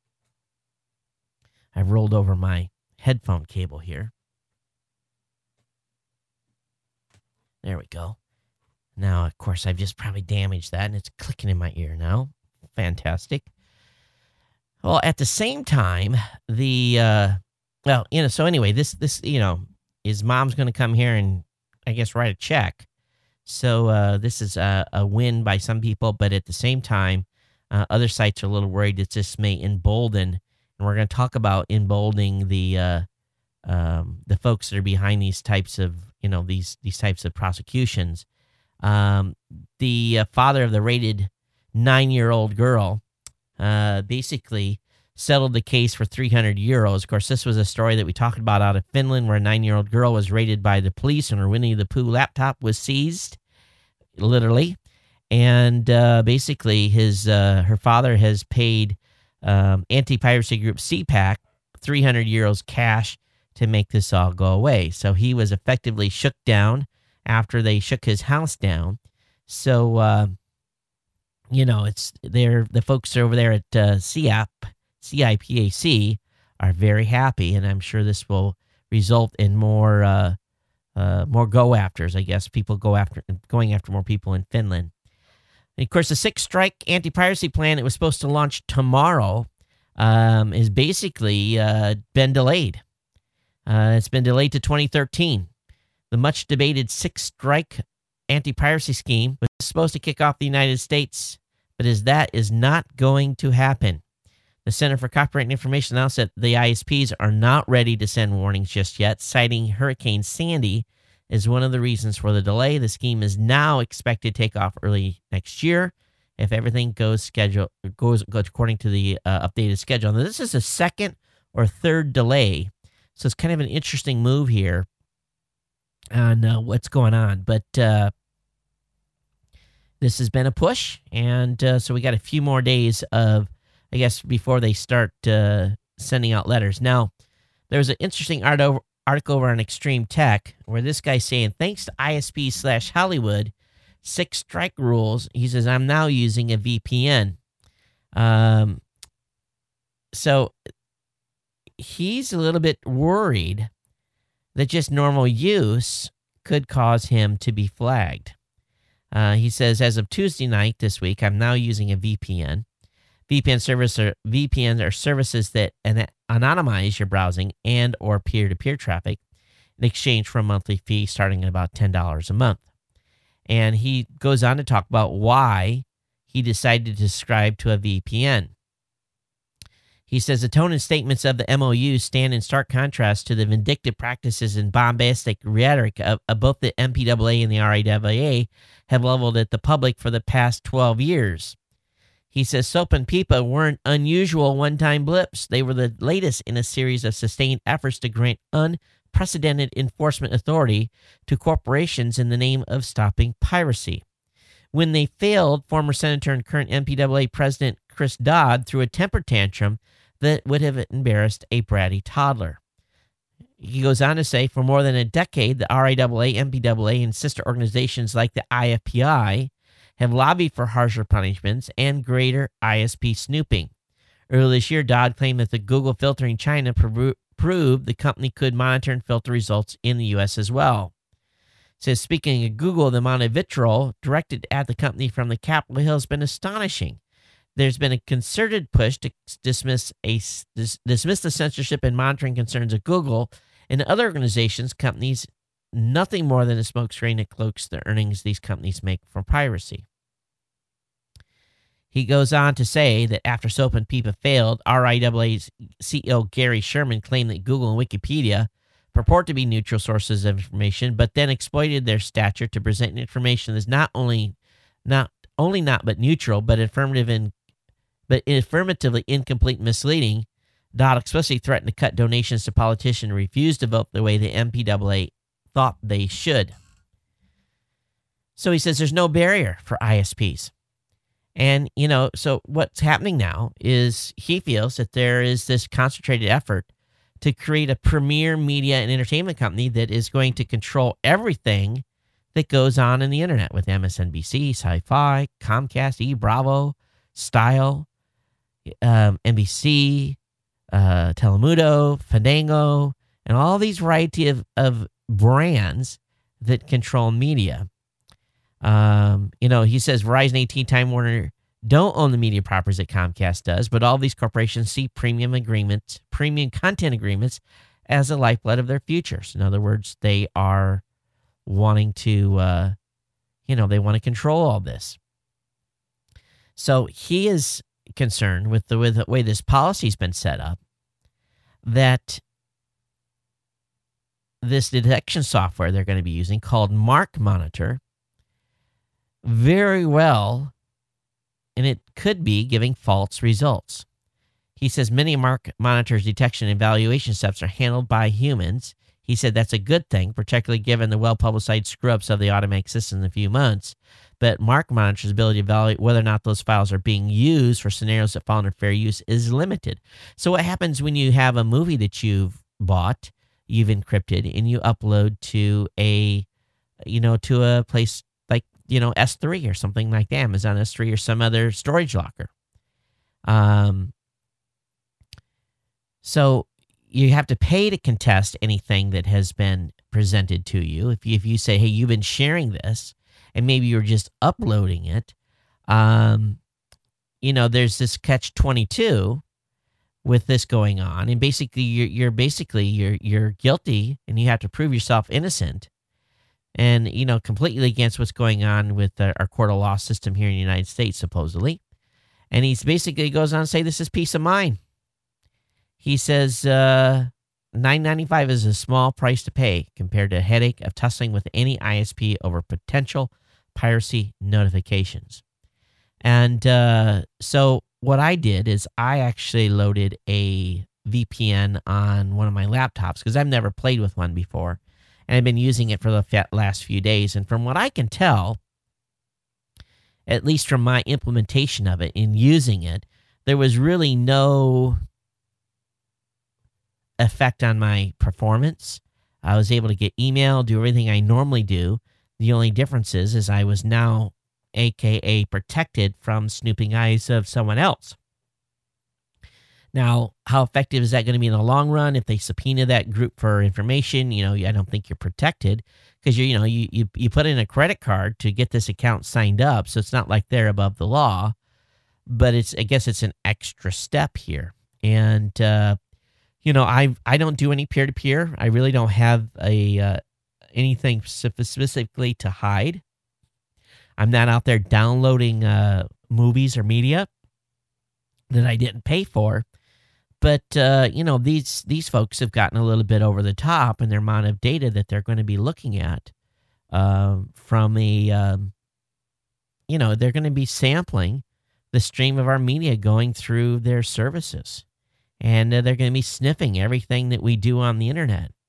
S1: I've rolled over my headphone cable here. There we go. Now, of course, I've just probably damaged that, and it's clicking in my ear now. Fantastic. Well, at the same time, the, uh, well, you know, so anyway, this, this, you know, his mom's going to come here and, I guess, write a check. So uh, this is a, a win by some people, but at the same time, uh, other sites are a little worried that this may embolden. And we're going to talk about emboldening the uh, um, the folks that are behind these types of you know these these types of prosecutions. Um, the uh, father of the raided nine-year-old girl uh, basically settled the case for three hundred euros. Of course, this was a story that we talked about out of Finland, where a nine-year-old girl was raided by the police and her Winnie the Pooh laptop was seized, literally. And uh, basically, his uh, her father has paid Um, anti-piracy group C PAC three hundred euros cash to make this all go away. So he was effectively shook down after they shook his house down. So, uh, you know, it's they're, the folks over there at uh, C I P, C I P A C are very happy, and I'm sure this will result in more uh, uh, more go-afters, I guess, people go after going after more people in Finland. And of course, the Six Strike anti-piracy plan that was supposed to launch tomorrow um, is basically uh, been delayed. Uh, it's been delayed to twenty thirteen. The much-debated Six Strike anti-piracy scheme was supposed to kick off the United States, but as that is not going to happen. The Center for Copyright and Information announced that the I S Ps are not ready to send warnings just yet, citing Hurricane Sandy is one of the reasons for the delay. The scheme is now expected to take off early next year if everything goes schedule goes, goes according to the uh, updated schedule. Now, this is a second or third delay, so it's kind of an interesting move here on uh, what's going on. But uh, this has been a push, and uh, so we got a few more days of, I guess, before they start uh, sending out letters. Now, there's an interesting art over. article over on Extreme Tech where this guy's saying, thanks to I S P slash Hollywood, Six Strike rules, he says, I'm now using a V P N. Um, so he's a little bit worried that just normal use could cause him to be flagged. Uh, he says, as of Tuesday night this week, I'm now using a V P N. V P N service or V P Ns are services that an- anonymize your browsing and or peer-to-peer traffic in exchange for a monthly fee starting at about ten dollars a month. And he goes on to talk about why he decided to subscribe to a V P N. He says the tone and statements of the M O U stand in stark contrast to the vindictive practices and bombastic rhetoric of, of both the M P A A and the R I A A have leveled at the public for the past twelve years. He says Soap and Pipa weren't unusual one-time blips. They were the latest in a series of sustained efforts to grant unprecedented enforcement authority to corporations in the name of stopping piracy. When they failed, former Senator and current N P A A President Chris Dodd threw a temper tantrum that would have embarrassed a bratty toddler. He goes on to say, for more than a decade, the R I A A, N P A A, and sister organizations like the I F P I have lobbied for harsher punishments and greater I S P snooping. Earlier this year, Dodd claimed that the Google filter in China pro- proved the company could monitor and filter results in the U S as well. It says, speaking of Google, the amount of vitriol directed at the company from the Capitol Hill has been astonishing. There's been a concerted push to dismiss a dis, dismiss the censorship and monitoring concerns of Google and other organizations, companies, nothing more than a smokescreen that cloaks the earnings these companies make from piracy. He goes on to say that after SOAP and PIPA failed, R I A A's C E O Gary Sherman claimed that Google and Wikipedia purport to be neutral sources of information, but then exploited their stature to present information that's not only not only not but neutral, but affirmative and but affirmatively incomplete and misleading. Dodd explicitly threatened to cut donations to politicians and refused to vote the way the N P A A thought they should. So he says there's no barrier for I S Ps. And, you know, so what's happening now is he feels that there is this concentrated effort to create a premier media and entertainment company that is going to control everything that goes on in the internet with M S N B C, Sci-Fi, Comcast, E! Bravo, Style, um, N B C, uh, Telemundo, Fandango, and all these variety of, of brands that control media. Um, you know, he says Verizon, A T and T, Time Warner don't own the media properties that Comcast does, but all these corporations see premium agreements, premium content agreements as a lifeblood of their futures. In other words, they are wanting to, uh, you know, they want to control all this. So he is concerned with the, with the way this policy's been set up, that this detection software they're going to be using called Mark Monitor very well, and it could be giving false results. He says many Mark Monitor's detection and evaluation steps are handled by humans. He said that's a good thing, particularly given the well-publicized screw-ups of the automatic system in a few months. But Mark Monitor's ability to evaluate whether or not those files are being used for scenarios that fall under fair use is limited. So what happens when you have a movie that you've bought, you've encrypted, and you upload to a, you know, to a place like, you know, S three or something like that, Amazon S three or some other storage locker. Um, so you have to pay to contest anything that has been presented to you. If you, if you say, hey, you've been sharing this, and maybe you're just uploading it, um, you know, there's this catch twenty-two with this going on, and basically you're, you're basically you're you're guilty, and you have to prove yourself innocent, and you know, completely against what's going on with uh, our court of law system here in the United States, supposedly. And he's basically goes on to say this is peace of mind. He says uh, nine ninety-five is a small price to pay compared to a headache of tussling with any I S P over potential piracy notifications. And uh, so what I did is I actually loaded a V P N on one of my laptops because I've never played with one before, and I've been using it for the last few days. And from what I can tell, at least from my implementation of it in using it, there was really no effect on my performance. I was able to get email, do everything I normally do. The only difference is, is I was now A K A protected from snooping eyes of someone else. Now, how effective is that going to be in the long run? If they subpoena that group for information, you know, I don't think you're protected because you, you know, you, you, you put in a credit card to get this account signed up. So it's not like they're above the law, but it's, I guess it's an extra step here. And, uh, you know, I, I don't do any peer-to-peer. I really don't have a, uh, anything specifically to hide. I'm not out there downloading uh, movies or media that I didn't pay for. But, uh, you know, these these folks have gotten a little bit over the top in their amount of data that they're going to be looking at uh, from a, um, you know, they're going to be sampling the stream of our media going through their services. And uh, they're going to be sniffing everything that we do on the internet.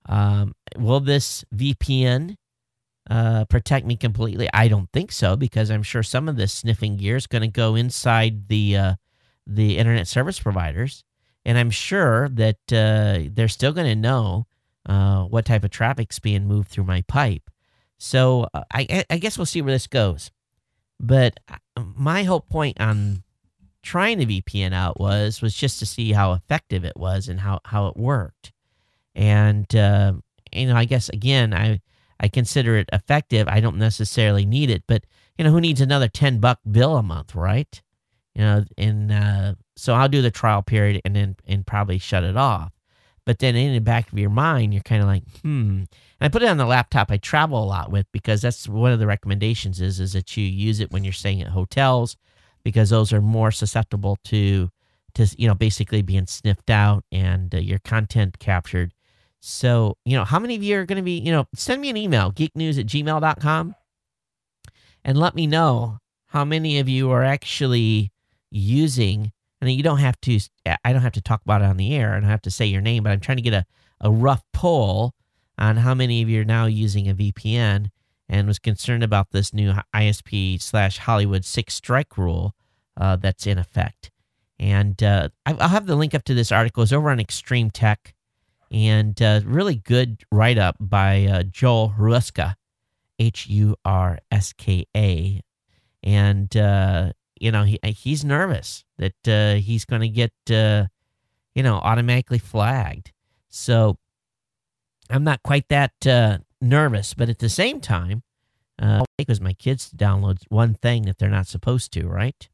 S1: Um, will this V P N uh, protect me completely? I don't think so, because I'm sure some of this sniffing gear is going to go inside the uh, the internet service providers, and I'm sure that uh, they're still going to know uh, what type of traffic's being moved through my pipe. So uh, I, I guess we'll see where this goes. But my whole point on trying to V P N out was was just to see how effective it was and how, how it worked. And, uh, you know, I guess, again, I I consider it effective. I don't necessarily need it. But, you know, who needs another ten buck bill a month, right? You know, and uh, so I'll do the trial period and then and probably shut it off. But then in the back of your mind, you're kind of like, hmm. And I put it on the laptop I travel a lot with, because that's one of the recommendations is, is that you use it when you're staying at hotels, because those are more susceptible to, to you know, basically being sniffed out and uh, your content captured. So, you know, how many of you are going to be, you know, send me an email, geeknews at gmail dot com, and let me know how many of you are actually using. And you don't have to, I don't have to talk about it on the air. I don't have to say your name, but I'm trying to get a, a rough poll on how many of you are now using a V P N and was concerned about this new I S P slash Hollywood six strike rule uh, that's in effect. And uh, I'll have the link up to this article. It's over on Extreme Tech, and uh, really good write-up by uh, Joel Hruska, H U R S K A. And, uh, you know, he he's nervous that uh, he's going to get, uh, you know, automatically flagged. So I'm not quite that uh, nervous, but at the same time, uh, I'll take with my kids to download one thing that they're not supposed to, right?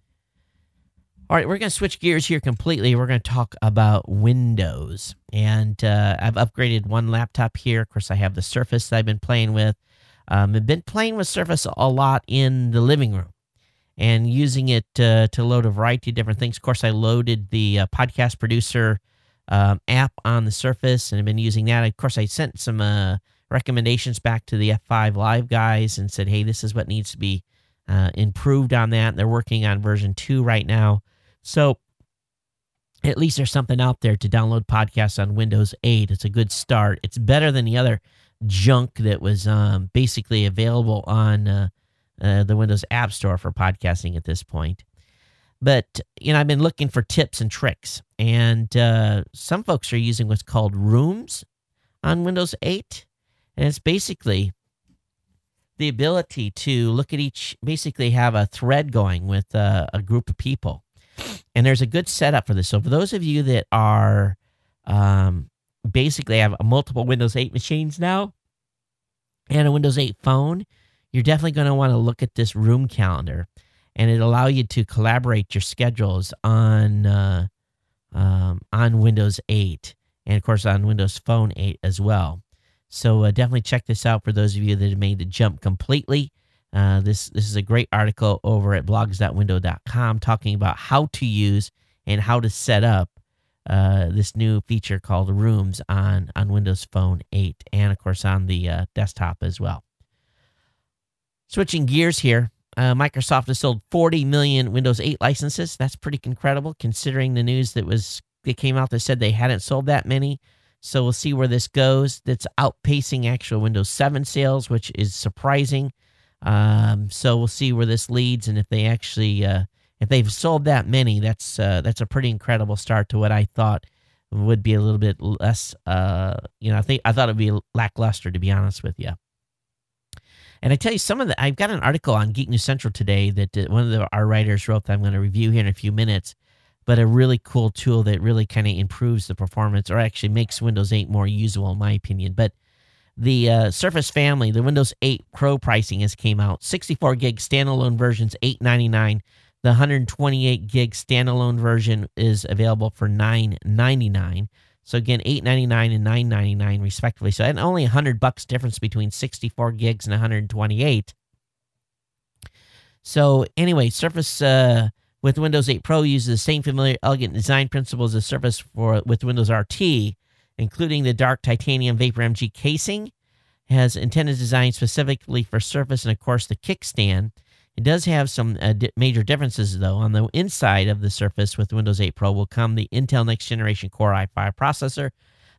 S1: All right, we're going to switch gears here completely. We're going to talk about Windows. And uh, I've upgraded one laptop here. Of course, I have the Surface that I've been playing with. Um, I've been playing with Surface a lot in the living room and using it uh, to load a variety of different things. Of course, I loaded the uh, podcast producer um, app on the Surface, and I've been using that. Of course, I sent some uh, recommendations back to the F five Live guys and said, hey, this is what needs to be uh, improved on that. And they're working on version two right now. So at least there's something out there to download podcasts on Windows eight. It's a good start. It's better than the other junk that was um, basically available on uh, uh, the Windows App Store for podcasting at this point. But, you know, I've been looking for tips and tricks, and uh, some folks are using what's called Rooms on Windows eight, and it's basically the ability to look at each, basically have a thread going with uh, a group of people. And there's a good setup for this. So for those of you that are um, basically have multiple Windows eight machines now and a Windows eight phone, you're definitely going to want to look at this room calendar, and it'll allow you to collaborate your schedules on uh, um, on Windows eight, and of course on Windows Phone eight as well. So uh, definitely check this out for those of you that have made the jump completely. Uh, this this is a great article over at blogs dot window dot com talking about how to use and how to set up uh, this new feature called Rooms on, on Windows Phone eight, and of course on the uh, desktop as well. Switching gears here, uh, Microsoft has sold forty million Windows eight licenses. That's pretty incredible considering the news that was that came out that said they hadn't sold that many. So we'll see where this goes. That's outpacing actual Windows seven sales, which is surprising. Um, so we'll see where this leads, and if they actually, uh, if they've sold that many, that's uh, that's a pretty incredible start to what I thought would be a little bit less. Uh, you know, I think I thought it'd be lackluster, to be honest with you. And I tell you, some of the I've got an article on Geek News Central today that uh, one of the, our writers wrote that I'm going to review here in a few minutes. But a really cool tool that really kind of improves the performance, or actually makes Windows eight more usable, in my opinion. But the uh, Surface family, the Windows eight Pro pricing has came out. sixty-four gig standalone versions, eight ninety-nine. The one hundred twenty-eight gig standalone version is available for nine ninety-nine. So again, eight ninety-nine and nine ninety-nine respectively. So and only one hundred bucks difference between sixty-four gigs and one hundred twenty-eight. So anyway, Surface uh, with Windows eight Pro uses the same familiar, elegant design principles as Surface for with Windows R T, including the dark titanium Vapor M G casing, has intended design specifically for Surface, and of course the kickstand. It does have some uh, di- major differences, though. On the inside of the Surface with Windows eight Pro will come the Intel Next Generation Core i five processor,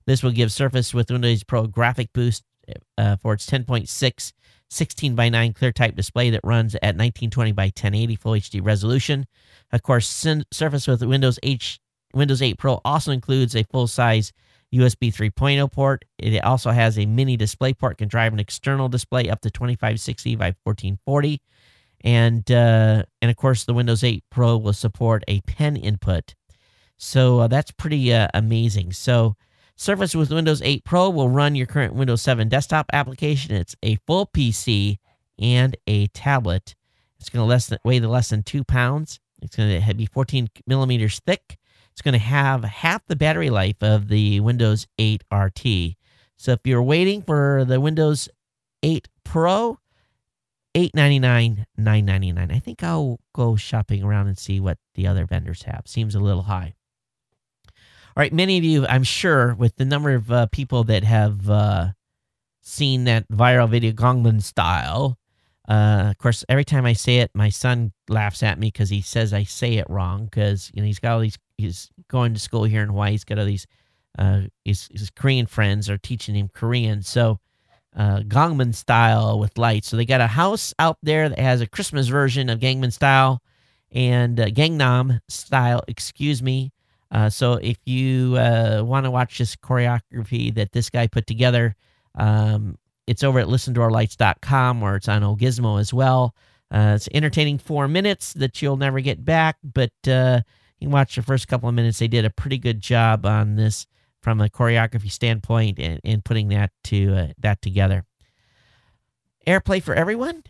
S1: This will give Surface with Windows eight Pro a graphic boost uh, for its ten point six sixteen by nine clear type display that runs at nineteen twenty by ten eighty Full H D resolution. Of course, Surface with Windows eight, Windows eight Pro also includes a full-size U S B three point oh port. It also has a mini display port, can drive an external display up to twenty-five sixty by fourteen forty. And, uh, and of course, the Windows eight Pro will support a pen input. So uh, that's pretty uh, amazing. So Surface with Windows eight Pro will run your current Windows seven desktop application. It's a full P C and a tablet. It's going to less than, weigh less than two pounds. It's going to be fourteen millimeters thick. It's going to have half the battery life of the Windows eight R T. So if you're waiting for the Windows eight Pro, eight ninety-nine, nine ninety-nine. I think I'll go shopping around and see what the other vendors have. Seems a little high. All right, many of you, I'm sure, with the number of uh, people that have uh, seen that viral video Gangnam Style. Uh, of course, every time I say it, my son laughs at me because he says I say it wrong. Because you know he's got all these. He's going to school here in Hawaii. He's got all these. Uh, his, his Korean friends are teaching him Korean. So, uh, Gangnam Style with lights. So they got a house out there that has a Christmas version of Gangnam Style, and uh, Gangnam Style. Excuse me. Uh, so if you uh, want to watch this choreography that this guy put together, um, it's over at listen to our lights dot com, or it's on Gizmo as well. Uh, it's entertaining four minutes that you'll never get back, but uh, you can watch the first couple of minutes. They did a pretty good job on this from a choreography standpoint and, and putting that to uh, that together. AirPlay for everyone?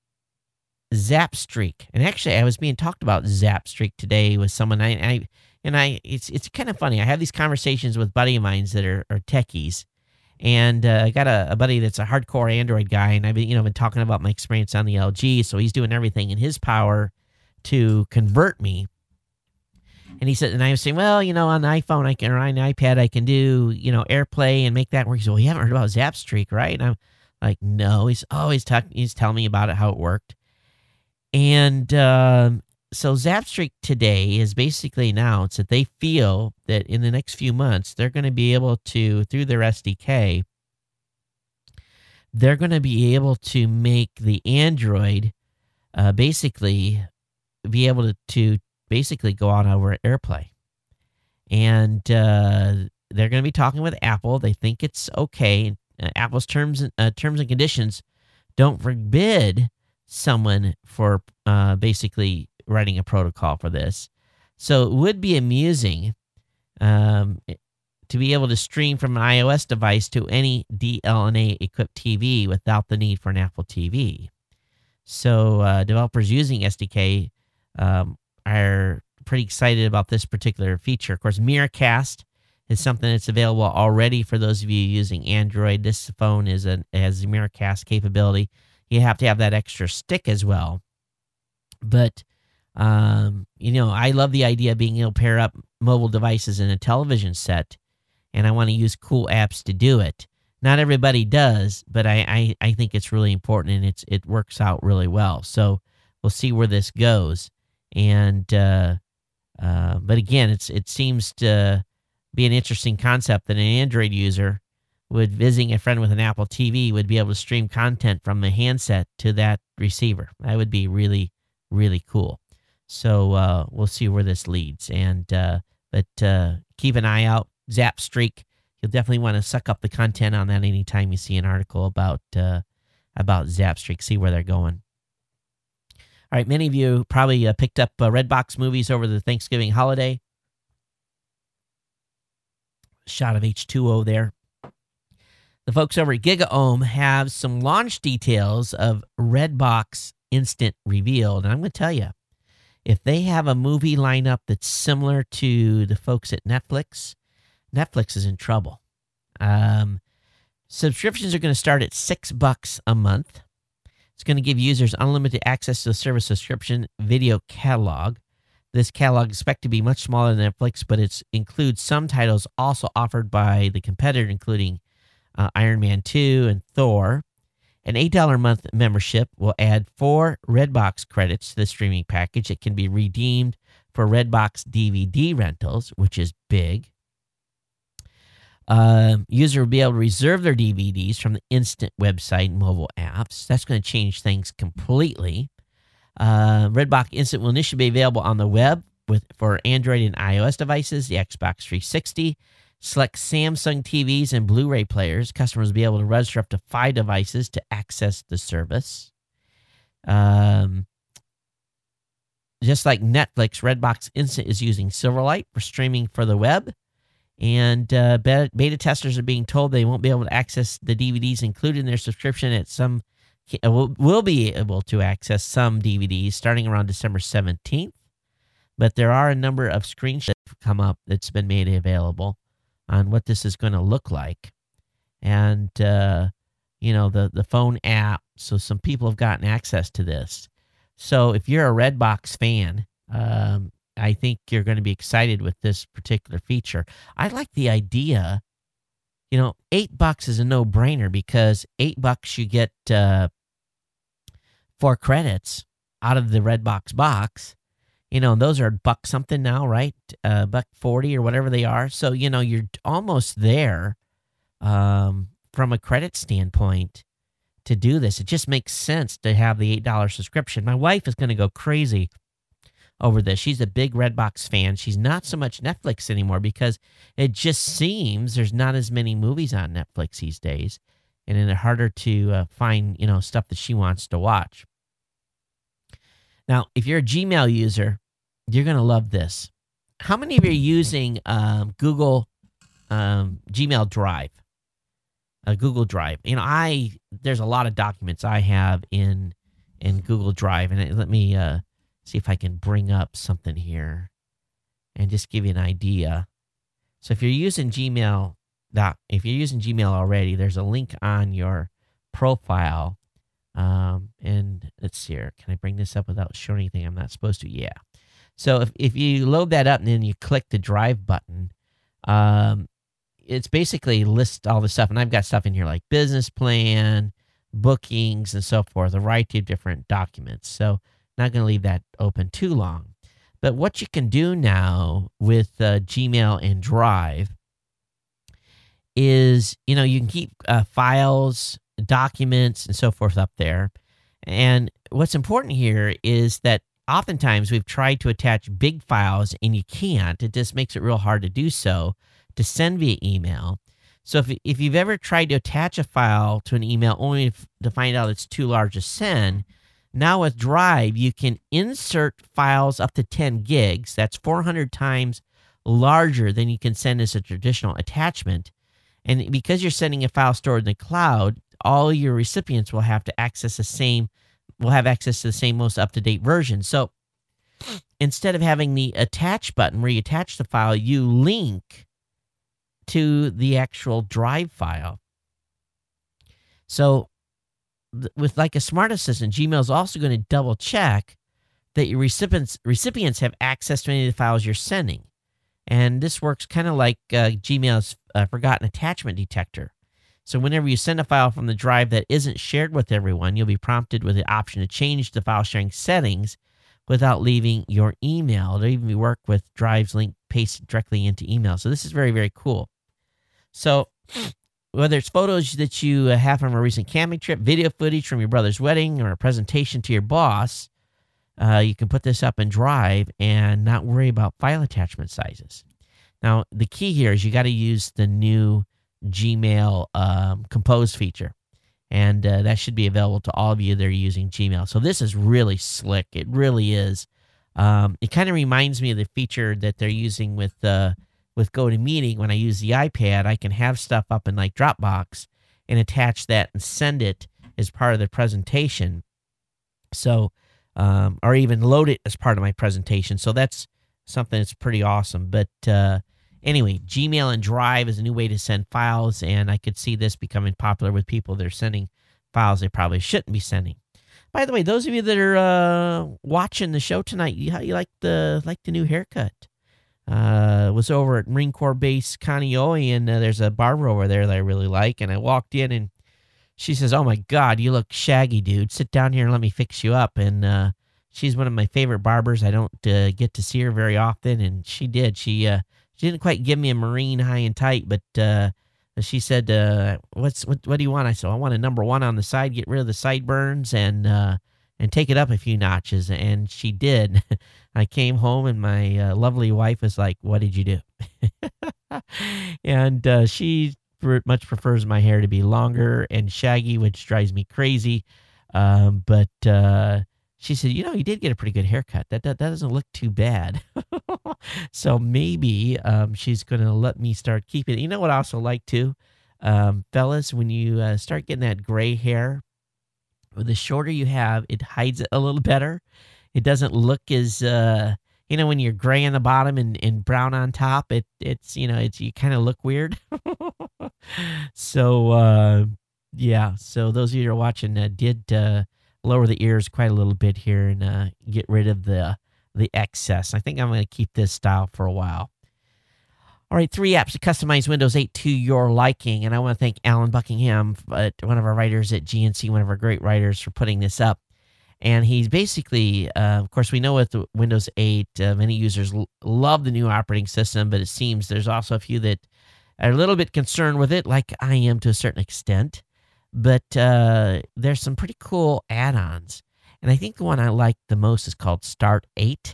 S1: Zapstreak. And actually, I was being talked about Zapstreak today with someone. I, I and I, it's it's kind of funny. I have these conversations with buddy of mine that are, are techies, and uh, I got a, a buddy that's a hardcore Android guy, and I've been you know been talking about my experience on the L G. So he's doing everything in his power to convert me. And he said, and I was saying, well, you know, on the iPhone I can, or on the iPad I can do, you know, AirPlay and make that work. He said, well, you haven't heard about Zapstreak, right? And I'm like, no. He's always talking. He's telling me about it, how it worked. And um, so Zapstreak today has basically announced that they feel that in the next few months, they're going to be able to, through their S D K, they're going to be able to make the Android uh, basically be able to, to basically go out over AirPlay. And uh, they're going to be talking with Apple. They think it's okay. Uh, Apple's terms, uh, terms and conditions don't forbid someone for uh, basically writing a protocol for this. So it would be amusing um, to be able to stream from an iOS device to any D L N A-equipped T V without the need for an Apple T V. So uh, developers using S D K um, are pretty excited about this particular feature. Of course, Miracast is something that's available already for those of you using Android. This phone is a, has Miracast capability. You have to have that extra stick as well. But, um, you know, I love the idea of being able to pair up mobile devices in a television set, and I want to use cool apps to do it. Not everybody does, but I, I, I think it's really important, and it's it works out really well. So we'll see where this goes. And uh, uh, but again, it's it seems to be an interesting concept that an Android user would, visiting a friend with an Apple T V, would be able to stream content from the handset to that receiver. That would be really, really cool. So uh, we'll see where this leads. And uh, but uh, keep an eye out. Zapstreak. You'll definitely want to suck up the content on that anytime you see an article about uh, about Zapstreak. See where they're going. All right, many of you probably uh, picked up uh, Redbox movies over the Thanksgiving holiday. Shot of H two O there. The folks over at GigaOM have some launch details of Redbox Instant revealed. And I'm going to tell you, if they have a movie lineup that's similar to the folks at Netflix, Netflix is in trouble. Um, subscriptions are going to start at six bucks a month. It's going to give users unlimited access to the service subscription video catalog. This catalog is expected to be much smaller than Netflix, but it includes some titles also offered by the competitor, including uh, Iron Man two and Thor. An eight dollars a month membership will add four Redbox credits to the streaming package. It can be redeemed for Redbox D V D rentals, which is big. Uh, user will be able to reserve their D V Ds from the Instant website and mobile apps. That's going to change things completely. Uh, Redbox Instant will initially be available on the web with for Android and iOS devices, the Xbox three sixty. Select Samsung T Vs and Blu-ray players. Customers will be able to register up to five devices to access the service. Um, just like Netflix, Redbox Instant is using Silverlight for streaming for the web. And uh, beta, beta testers are being told they won't be able to access the D V Ds included in their subscription at some, will, will be able to access some D V Ds starting around December seventeenth. But there are a number of screenshots that have come up that's been made available on what this is going to look like. And, uh, you know, the, the phone app. So some people have gotten access to this. So if you're a Redbox fan, um, I think you're going to be excited with this particular feature. I like the idea, you know, eight bucks is a no-brainer because eight bucks you get uh, four credits out of the Redbox box. You know, and those are buck something now, right? Uh, buck forty or whatever they are. So, you know, you're almost there um, from a credit standpoint to do this. It just makes sense to have the eight dollars subscription. My wife is going to go crazy over this. She's a big Redbox fan. She's not so much Netflix anymore because it just seems there's not as many movies on Netflix these days, and it's harder to uh, find, you know, stuff that she wants to watch. Now, if you're a Gmail user, you're going to love this. How many of you are using um, Google um, Gmail Drive? A Google Drive. You know, I there's a lot of documents I have in in Google Drive, and it, let me uh, see if I can bring up something here and just give you an idea. So, if you're using Gmail, doc, if you're using Gmail already, there's a link on your profile. Um, and let's see here. Can I bring this up without showing anything I'm not supposed to? Yeah. So if, if you load that up and then you click the Drive button, um, it's basically lists all the stuff. And I've got stuff in here like business plan, bookings, and so forth, a variety of different documents. So not going to leave that open too long. But what you can do now with uh, Gmail and Drive is, you know, you can keep uh, files, documents, and so forth up there. And what's important here is that oftentimes we've tried to attach big files and you can't. It just makes it real hard to do so, to send via email. So if, if you've ever tried to attach a file to an email only if, to find out it's too large to send, now with Drive, you can insert files up to ten gigs. That's four hundred times larger than you can send as a traditional attachment. And because you're sending a file stored in the cloud, all your recipients will have to access the same, will have access to the same most up-to-date version. So instead of having the attach button where you attach the file, you link to the actual Drive file. So th- with like a Smart Assistant, Gmail is also going to double check that your recipients recipients have access to any of the files you're sending. And this works kind of like uh, Gmail's uh, forgotten attachment detector. So whenever you send a file from the Drive that isn't shared with everyone, you'll be prompted with the option to change the file sharing settings without leaving your email. It'll even work with Drive's link pasted directly into email. So this is very, very cool. So whether it's photos that you have from a recent camping trip, video footage from your brother's wedding, or a presentation to your boss, uh, you can put this up in Drive and not worry about file attachment sizes. Now, the key here is you got to use the new Gmail um, Compose feature, and uh, that should be available to all of you that are using Gmail. So this is really slick. It really is. Um, it kind of reminds me of the feature that they're using with uh, with GoToMeeting. When I use the iPad, I can have stuff up in like Dropbox and attach that and send it as part of the presentation. So, um, or even load it as part of my presentation. So that's something that's pretty awesome. But uh, Anyway, Gmail and Drive is a new way to send files, and I could see this becoming popular with people that are sending files they probably shouldn't be sending. By the way, those of you that are uh, watching the show tonight, you, how you like the like the new haircut? Uh, was over at Marine Corps Base Kaneohe, and uh, there's a barber over there that I really like, and I walked in, and she says, "Oh my God, you look shaggy, dude. Sit down here and let me fix you up." And uh, she's one of my favorite barbers. I don't uh, get to see her very often, and she did. She uh, she didn't quite give me a Marine high and tight, but uh, she said, uh, "What's what? What do you want?" I said, "I want a number one on the side. Get rid of the sideburns and uh, and take it up a few notches." And she did. I came home and my uh, lovely wife was like, "What did you do?" and uh, she much prefers my hair to be longer and shaggy, which drives me crazy. Um, but uh, she said, "You know, you did get a pretty good haircut. That that, that doesn't look too bad." So maybe um, she's going to let me start keeping it. You know what I also like too? Um, fellas, when you uh, start getting that gray hair, the shorter you have, it hides it a little better. It doesn't look as, uh, you know, when you're gray on the bottom and, and brown on top, it it's, you know, it's you kind of look weird. so, uh, yeah. So those of you who are watching uh, did uh, lower the ears quite a little bit here and uh, get rid of the the excess. I think I'm going to keep this style for a while. All right, three apps to customize Windows eight to your liking. And I want to thank Alan Buckingham, uh, one of our writers at G N C, one of our great writers, for putting this up. And he's basically, uh, of course, we know with Windows eight, uh, many users l- love the new operating system, but it seems there's also a few that are a little bit concerned with it, like I am to a certain extent. But uh, there's some pretty cool add-ons. And I think the one I like the most is called Start eight.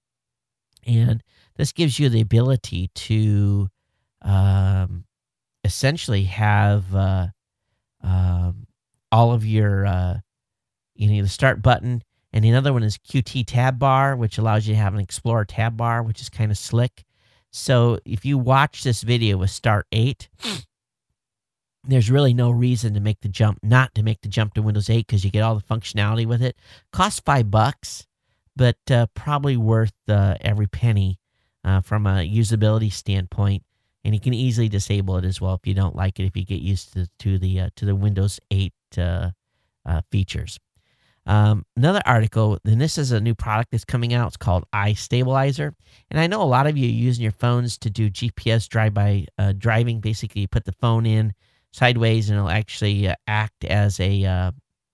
S1: And this gives you the ability to um, essentially have uh, um, all of your, uh, you know, the Start button. And the other one is Q T Tab Bar, which allows you to have an Explorer Tab Bar, which is kind of slick. So if you watch this video with Start eight, there's really no reason to make the jump, not to make the jump to Windows eight, because you get all the functionality with it. Costs five bucks, but uh, probably worth uh, every penny uh, from a usability standpoint. And you can easily disable it as well if you don't like it, if you get used to, to the uh, to the Windows eight uh, uh, features. Um, another article, and this is a new product that's coming out. It's called iStabilizer. And I know a lot of you are using your phones to do G P S drive-by uh, driving. Basically, you put the phone in sideways and it'll actually uh, act as a uh,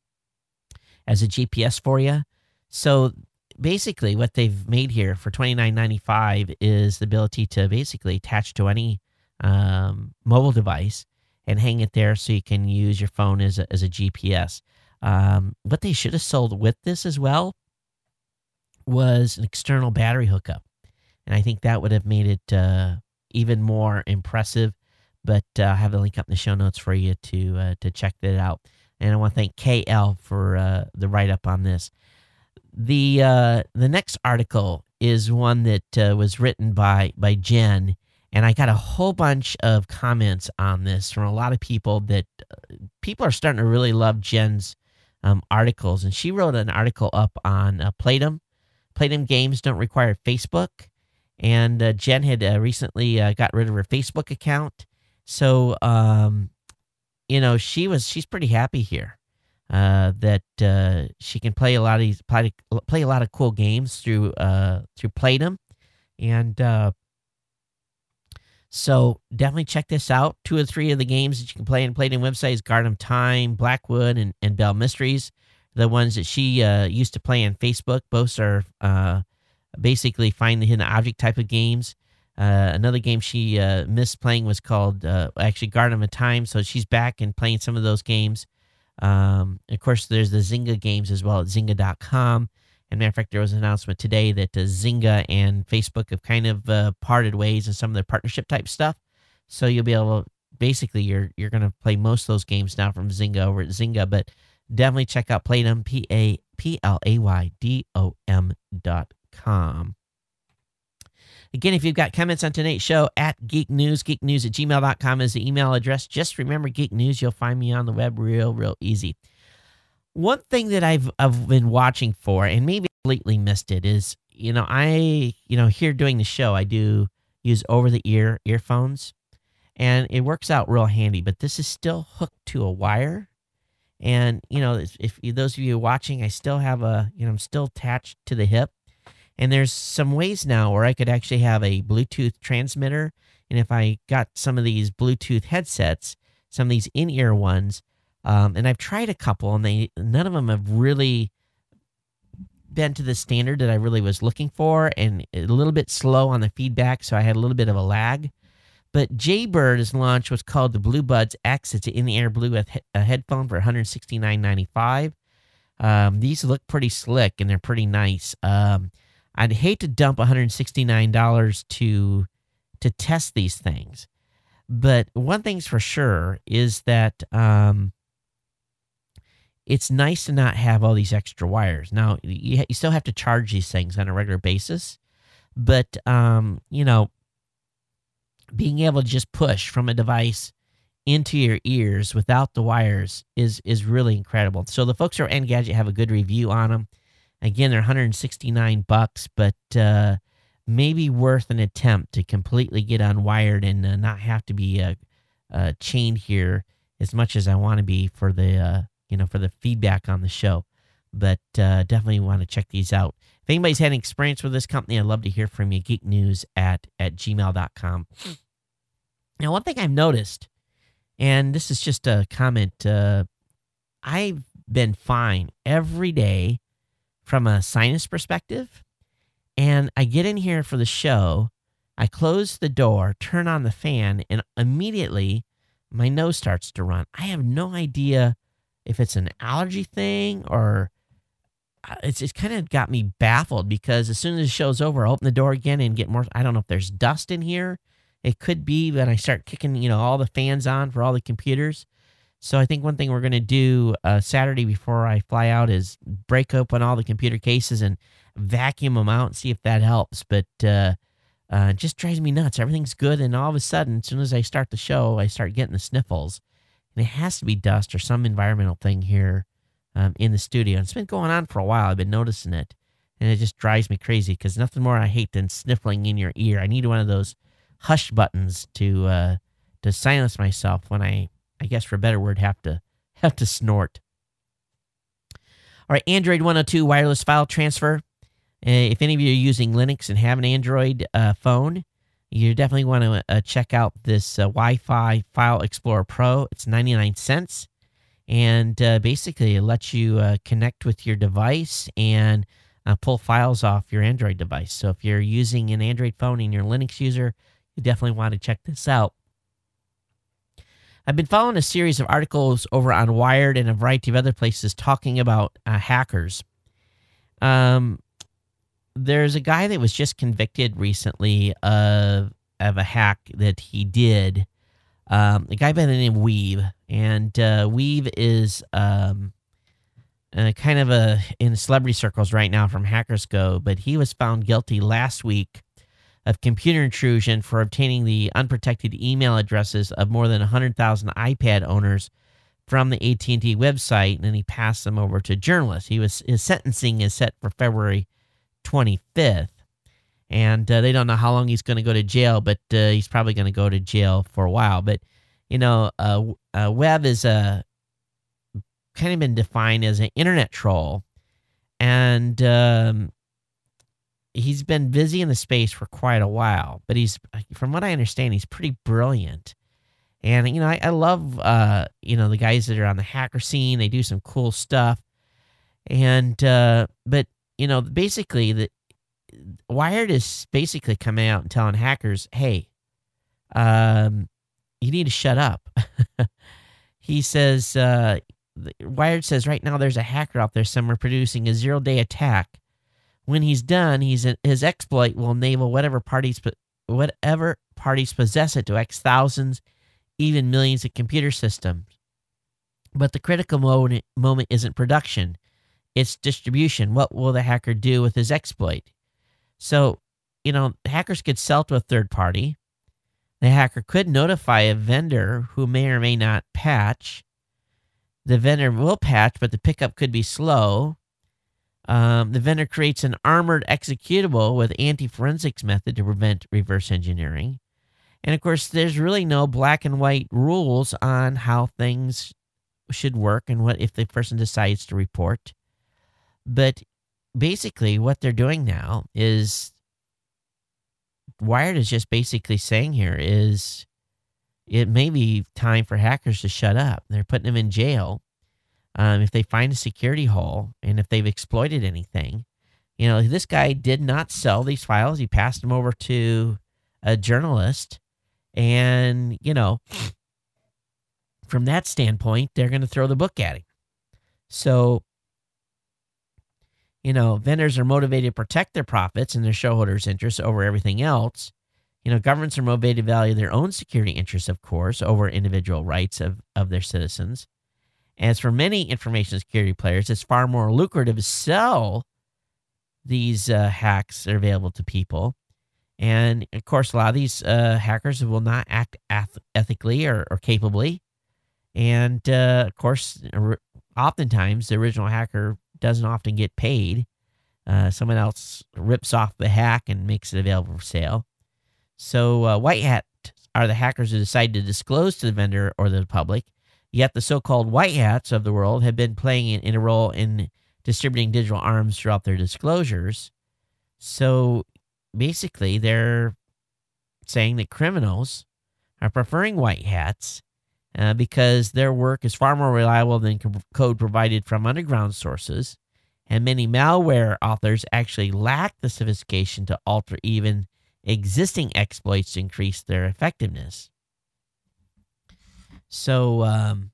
S1: as a G P S for you. So basically what they've made here for twenty-nine ninety-five is the ability to basically attach to any um, mobile device and hang it there so you can use your phone as a, as a G P S. Um, what they should have sold with this as well was an external battery hookup. And I think that would have made it uh, even more impressive. But uh, I have the link up in the show notes for you to uh, to check that out. And I want to thank K L for uh, the write-up on this. The uh, the next article is one that uh, was written by, by Jen. And I got a whole bunch of comments on this from a lot of people that uh, people are starting to really love Jen's um, articles. And she wrote an article up on uh, Playdom. Playdom games don't require Facebook. And uh, Jen had uh, recently uh, got rid of her Facebook account. So, um, you know, she was, she's pretty happy here, uh, that, uh, she can play a lot of these, play, play a lot of cool games through, uh, through Playdom. And, uh, so definitely check this out. Two or three of the games that you can play in Playdom website is Garden of Time, Blackwood, and, and Bell Mysteries. The ones that she, uh, used to play on Facebook. Both are, uh, basically find the hidden object type of games. Uh, another game she uh, missed playing was called, uh, actually, Garden of Time, so she's back and playing some of those games. Um, of course, there's the Zynga games as well at Zynga dot com. And matter of fact, there was an announcement today that uh, Zynga and Facebook have kind of uh, parted ways in some of their partnership type stuff. So you'll be able to, basically, you're you're going to play most of those games now from Zynga over at Zynga, but definitely check out Playdom, P A P L A Y D O M dot com. Again, if you've got comments on tonight's show, at Geek News, geek news at gmail dot com is the email address. Just remember Geek News. You'll find me on the web real, real easy. One thing that I've I've been watching for, and maybe completely missed it, is, you know, I, you know, here doing the show, I do use over-the-ear earphones, and it works out real handy, but this is still hooked to a wire. And, you know, if, if those of you watching, I still have a, you know, I'm still attached to the hip. And there's some ways now where I could actually have a Bluetooth transmitter. And if I got some of these Bluetooth headsets, some of these in-ear ones, um, and I've tried a couple, and they none of them have really been to the standard that I really was looking for, and a little bit slow on the feedback, so I had a little bit of a lag. But Jaybird has launched what's called the Blue Buds X. It's an in-the-air Bluetooth he- a headphone for one hundred sixty-nine ninety-five. Um, these look pretty slick, and they're pretty nice. Um, I'd hate to dump one hundred sixty-nine dollars to to test these things. But one thing's for sure is that um, it's nice to not have all these extra wires. Now, you, you still have to charge these things on a regular basis. But, um, you know, being able to just push from a device into your ears without the wires is is really incredible. So the folks at Engadget have a good review on them. Again, they're one hundred sixty-nine bucks, but uh, maybe worth an attempt to completely get unwired and uh, not have to be uh, uh, chained here as much as I want to be for the uh, you know for the feedback on the show. But uh, definitely want to check these out. If anybody's had any experience with this company, I'd love to hear from you. geek news at at gmail dot com. Now, one thing I've noticed, and this is just a comment, uh, I've been fine every day from a sinus perspective, and I get in here for the show, I close the door, turn on the fan, and immediately my nose starts to run. I have no idea if it's an allergy thing or it's it's kind of got me baffled, because as soon as the show's over, I open the door again and get more. I don't know if there's dust in here. It could be when I start kicking, you know, all the fans on for all the computers. So I think one thing we're going to do uh, Saturday before I fly out is break open all the computer cases and vacuum them out and see if that helps. But uh, uh, it just drives me nuts. Everything's good, and all of a sudden, as soon as I start the show, I start getting the sniffles. And it has to be dust or some environmental thing here um, in the studio. And it's been going on for a while. I've been noticing it, and it just drives me crazy, because nothing more I hate than sniffling in your ear. I need one of those hush buttons to uh, to silence myself when I, I guess for a better word, have to have to snort. All right, Android one oh two wireless file transfer. Uh, if any of you are using Linux and have an Android uh, phone, you definitely want to uh, check out this uh, Wi-Fi File Explorer Pro. It's ninety-nine cents, and uh, basically it lets you uh, connect with your device and uh, pull files off your Android device. So if you're using an Android phone and you're a Linux user, you definitely want to check this out. I've been following a series of articles over on Wired and a variety of other places talking about uh, hackers. Um, there's a guy that was just convicted recently of, of a hack that he did. Um, a guy by the name of Weave. And uh, Weave is um, uh, kind of a in celebrity circles right now from Hackers Go, but he was found guilty last week of computer intrusion for obtaining the unprotected email addresses of more than one hundred thousand iPad owners from the A T and T website, and then he passed them over to journalists. He was his sentencing is set for February twenty-fifth, and uh, they don't know how long he's going to go to jail, but uh, he's probably going to go to jail for a while. But you know, uh, uh, Webb is a kind of been defined as an internet troll, and um, he's been busy in the space for quite a while, but he's, from what I understand, he's pretty brilliant. And, you know, I, I love, uh, you know, the guys that are on the hacker scene. They do some cool stuff. And, uh, but, you know, basically, the Wired is basically coming out and telling hackers, hey, um, you need to shut up. He says, uh, Wired says right now there's a hacker out there somewhere producing a zero-day attack. When he's done, he's his exploit will enable whatever parties whatever parties possess it to X thousands, even millions of computer systems. But the critical moment, moment isn't production, it's distribution. What will the hacker do with his exploit? So, you know, hackers could sell to a third party. The hacker could notify a vendor who may or may not patch. The vendor will patch, but the pickup could be slow. Um, the vendor creates an armored executable with anti-forensics method to prevent reverse engineering. And, of course, there's really no black and white rules on how things should work and what if the person decides to report. But basically what they're doing now is Wired is just basically saying here is it may be time for hackers to shut up. They're putting them in jail. Um, if they find a security hole and if they've exploited anything. You know, this guy did not sell these files. He passed them over to a journalist. And, you know, from that standpoint, they're going to throw the book at him. So, you know, vendors are motivated to protect their profits and their shareholders' interests over everything else. You know, governments are motivated to value their own security interests, of course, over individual rights of, of their citizens. As for many information security players, it's far more lucrative to sell these uh, hacks that are available to people. And, of course, a lot of these uh, hackers will not act eth- ethically or, or capably. And, uh, of course, oftentimes the original hacker doesn't often get paid. Uh, someone else rips off the hack and makes it available for sale. So uh, white hat are the hackers who decide to disclose to the vendor or the public. Yet the so-called white hats of the world have been playing in, in a role in distributing digital arms throughout their disclosures. So basically, they're saying that criminals are preferring white hats uh, because their work is far more reliable than co- code provided from underground sources, and many malware authors actually lack the sophistication to alter even existing exploits to increase their effectiveness. So um,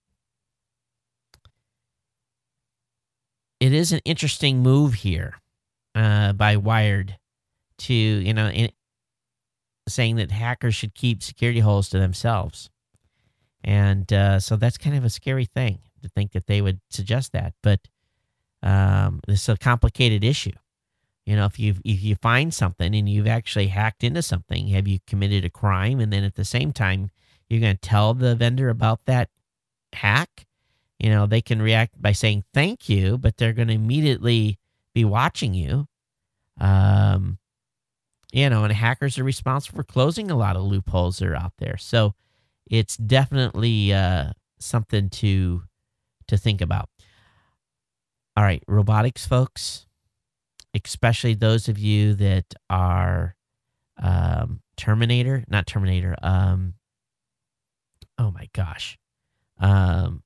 S1: it is an interesting move here uh, by Wired to, you know, in, saying that hackers should keep security holes to themselves. And uh, so that's kind of a scary thing to think that they would suggest that. But um, this is a complicated issue. You know, if you if you find something and you've actually hacked into something, have you committed a crime? And then at the same time, you're going to tell the vendor about that hack? You know, they can react by saying thank you, but they're going to immediately be watching you. Um, you know, and hackers are responsible for closing a lot of loopholes that are out there. So it's definitely uh, something to to think about. All right, robotics folks, especially those of you that are um, Terminator, not Terminator. Um, oh my gosh. Um,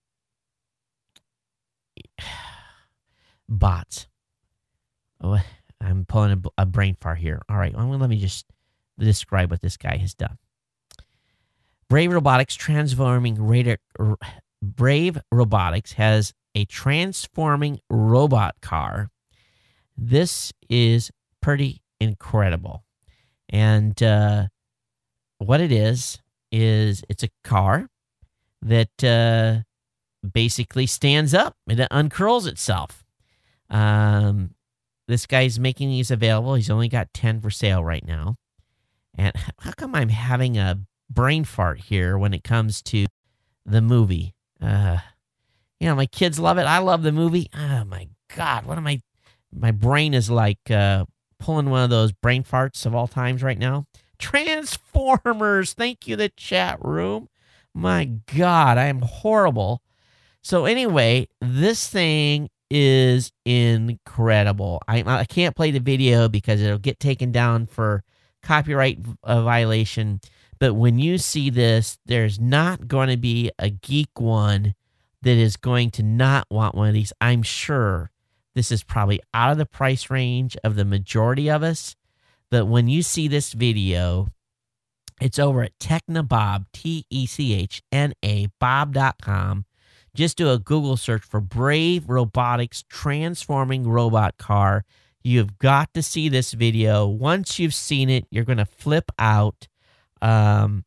S1: bots. Oh, I'm pulling a, a brain fart here. All right, well, let me just describe what this guy has done. Brave Robotics transforming radar. Brave Robotics has a transforming robot car. This is pretty incredible. And uh, what it is, is it's a car that uh, basically stands up and it uncurls itself. Um, this guy's making these available. He's only got ten for sale right now. And how come I'm having a brain fart here when it comes to the movie? Uh, you know, my kids love it. I love the movie. Oh, my God. What am I? My brain is like uh, pulling one of those brain farts of all times right now. Transformers. Thank you, the chat room. My God, I am horrible. So anyway, this thing is incredible. I, I can't play the video because it'll get taken down for copyright uh, violation. But when you see this, there's not going to be a geek one that is going to not want one of these. I'm sure this is probably out of the price range of the majority of us. But when you see this video, it's over at Technabob, T E C H N A, bob dot com. Just do a Google search for Brave Robotics Transforming Robot Car. You've got to see this video. Once you've seen it, you're going to flip out. Um,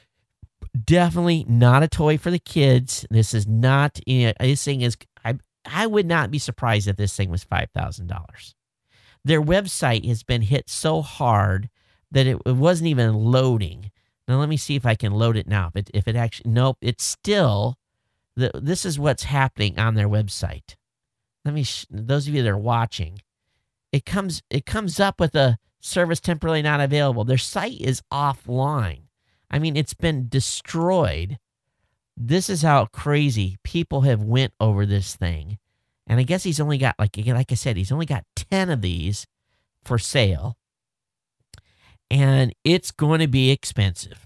S1: definitely not a toy for the kids. This is not, you know, this thing is, I, I would not be surprised if this thing was five thousand dollars. Their website has been hit so hard that it, it wasn't even loading. Now, let me see if I can load it now. But if it actually, nope, it's still, the, this is what's happening on their website. Let me, sh- those of you that are watching, it comes, it comes up with a service temporarily not available. Their site is offline. I mean, it's been destroyed. This is how crazy people have went over this thing. And I guess he's only got, like, like I said, he's only got ten of these for sale. And it's going to be expensive.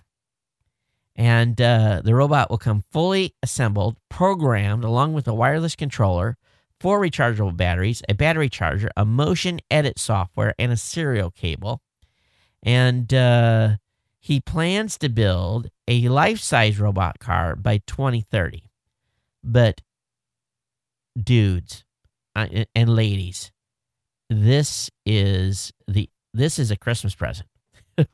S1: And uh, the robot will come fully assembled, programmed, along with a wireless controller, four rechargeable batteries, a battery charger, a motion edit software, and a serial cable. And uh, he plans to build a life-size robot car by twenty thirty. But dudes uh, and ladies, this is the this is a Christmas present. And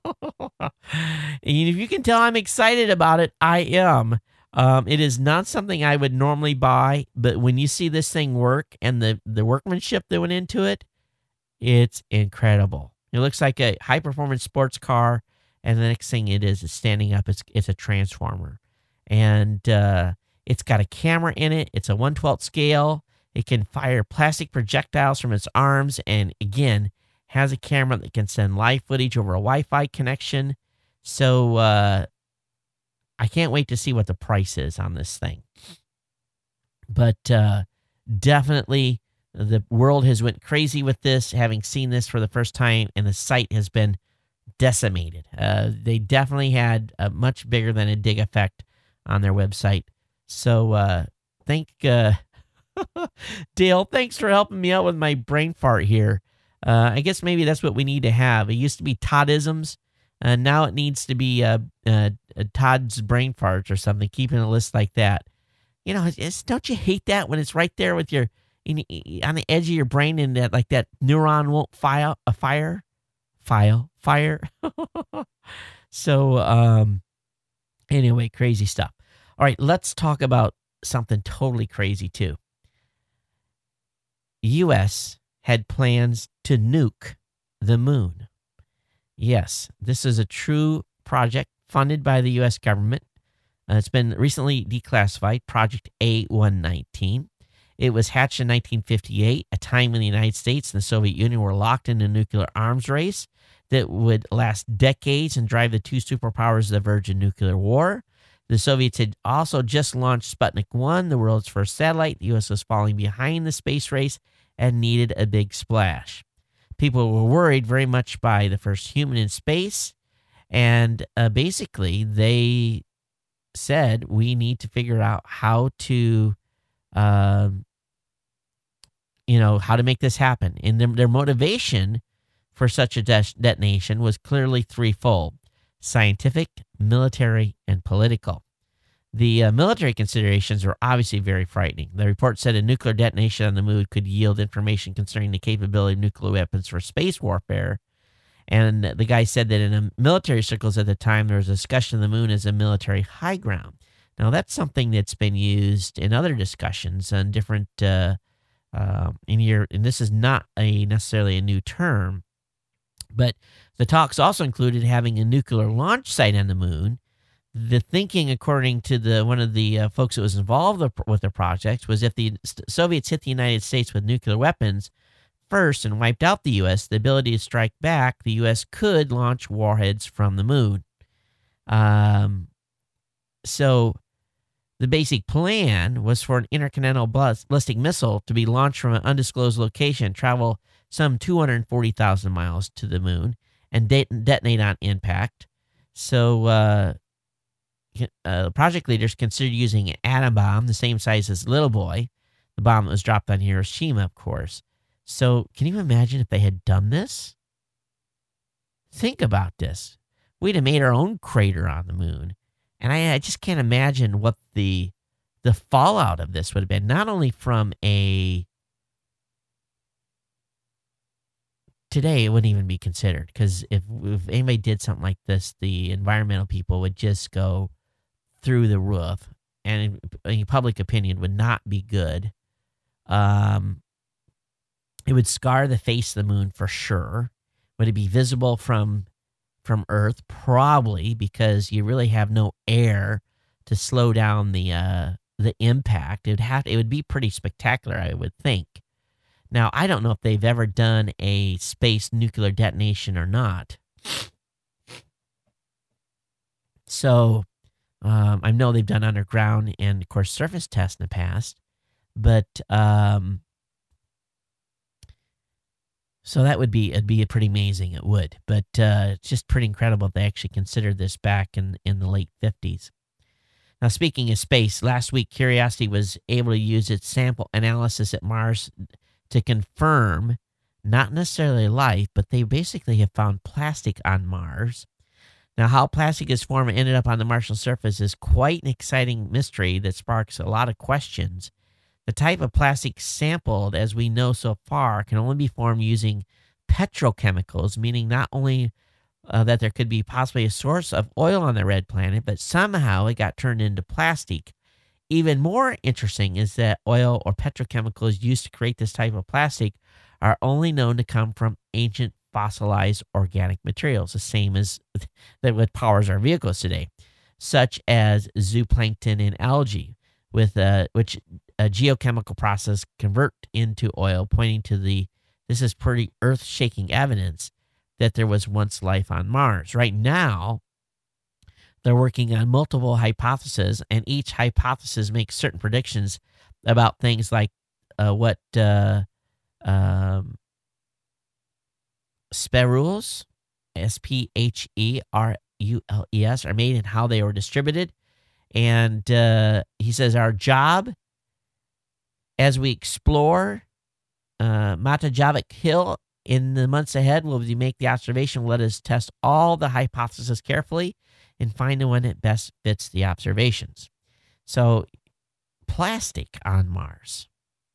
S1: if you can tell I'm excited about it, I am. Um, it is not something I would normally buy, but when you see this thing work and the, the workmanship that went into it, it's incredible. It looks like a high-performance sports car, and the next thing it is is standing up. It's it's a transformer, and uh, it's got a camera in it. It's a one twelfth scale. It can fire plastic projectiles from its arms, and again, has a camera that can send live footage over a Wi-Fi connection. So uh, I can't wait to see what the price is on this thing. But uh, definitely the world has went crazy with this, having seen this for the first time, and the site has been decimated. Uh, they definitely had a much bigger than a dig effect on their website. So uh, thank uh, Dale, thanks for helping me out with my brain fart here. Uh, I guess maybe that's what we need to have. It used to be Toddisms, and uh, now it needs to be uh, uh, Todd's brain farts or something, keeping a list like that. You know, it's, it's, don't you hate that when it's right there with your in, on the edge of your brain and that like that neuron won't file a fire, file, fire. So um, anyway, crazy stuff. All right, let's talk about something totally crazy too. U S had plans to nuke the moon. Yes, this is a true project funded by the U S government. Uh, it's been recently declassified, Project A one nineteen. It was hatched in nineteen fifty-eight, a time when the United States and the Soviet Union were locked in a nuclear arms race that would last decades and drive the two superpowers to the verge of nuclear war. The Soviets had also just launched Sputnik one, the world's first satellite. The U S was falling behind the space race and needed a big splash. People were worried very much by the first human in space, and uh, basically they said we need to figure out how to, um, you know, how to make this happen. And their, their motivation for such a de- detonation was clearly threefold: scientific, military, and political. The uh, military considerations were obviously very frightening. The report said a nuclear detonation on the moon could yield information concerning the capability of nuclear weapons for space warfare. And the guy said that in a military circles at the time, there was a discussion of the moon as a military high ground. Now, that's something that's been used in other discussions on different, uh, uh, in here, and this is not a necessarily a new term, but the talks also included having a nuclear launch site on the moon. The thinking, according to the one of the uh, folks that was involved with the project, was if the Soviets hit the United States with nuclear weapons first and wiped out the U S, the ability to strike back, the U S could launch warheads from the moon. Um, so the basic plan was for an intercontinental ballistic missile to be launched from an undisclosed location, travel some two hundred forty thousand miles to the moon, and de- detonate on impact. So uh, uh, project leaders considered using an atom bomb the same size as Little Boy, the bomb that was dropped on Hiroshima, of course. So can you imagine if they had done this? Think about this. We'd have made our own crater on the moon. And I, I just can't imagine what the the fallout of this would have been, not only from a... Today, it wouldn't even be considered, because if, if anybody did something like this, the environmental people would just go through the roof, and in, in public opinion would not be good. Um, it would scar the face of the moon for sure. Would it be visible from from Earth? Probably, because you really have no air to slow down the uh, the impact. It would have. It would be pretty spectacular, I would think. Now, I don't know if they've ever done a space nuclear detonation or not. So, um, I know they've done underground and, of course, surface tests in the past. But, um, so that would be, it'd be pretty amazing. It would. But uh, it's just pretty incredible if they actually considered this back in, in the late fifties. Now, speaking of space, last week Curiosity was able to use its sample analysis at Mars to confirm not necessarily life, but they basically have found plastic on Mars. Now, how plastic is formed and ended up on the Martian surface is quite an exciting mystery that sparks a lot of questions. The type of plastic sampled, as we know so far, can only be formed using petrochemicals, meaning not only uh, that there could be possibly a source of oil on the red planet, but somehow it got turned into plastic. Even more interesting is that oil or petrochemicals used to create this type of plastic are only known to come from ancient fossilized organic materials, the same as that what powers our vehicles today, such as zooplankton and algae, with uh, which a geochemical process convert into oil, pointing to the this is pretty earth-shaking evidence that there was once life on Mars. Right now, they're working on multiple hypotheses, and each hypothesis makes certain predictions about things like uh, what uh, um, spherules, S P H E R U L E S, are made and how they were distributed. And uh, he says our job as we explore uh, Matajavik Hill in the months ahead will be make the observation, let us test all the hypotheses carefully and find the one that best fits the observations. So, plastic on Mars.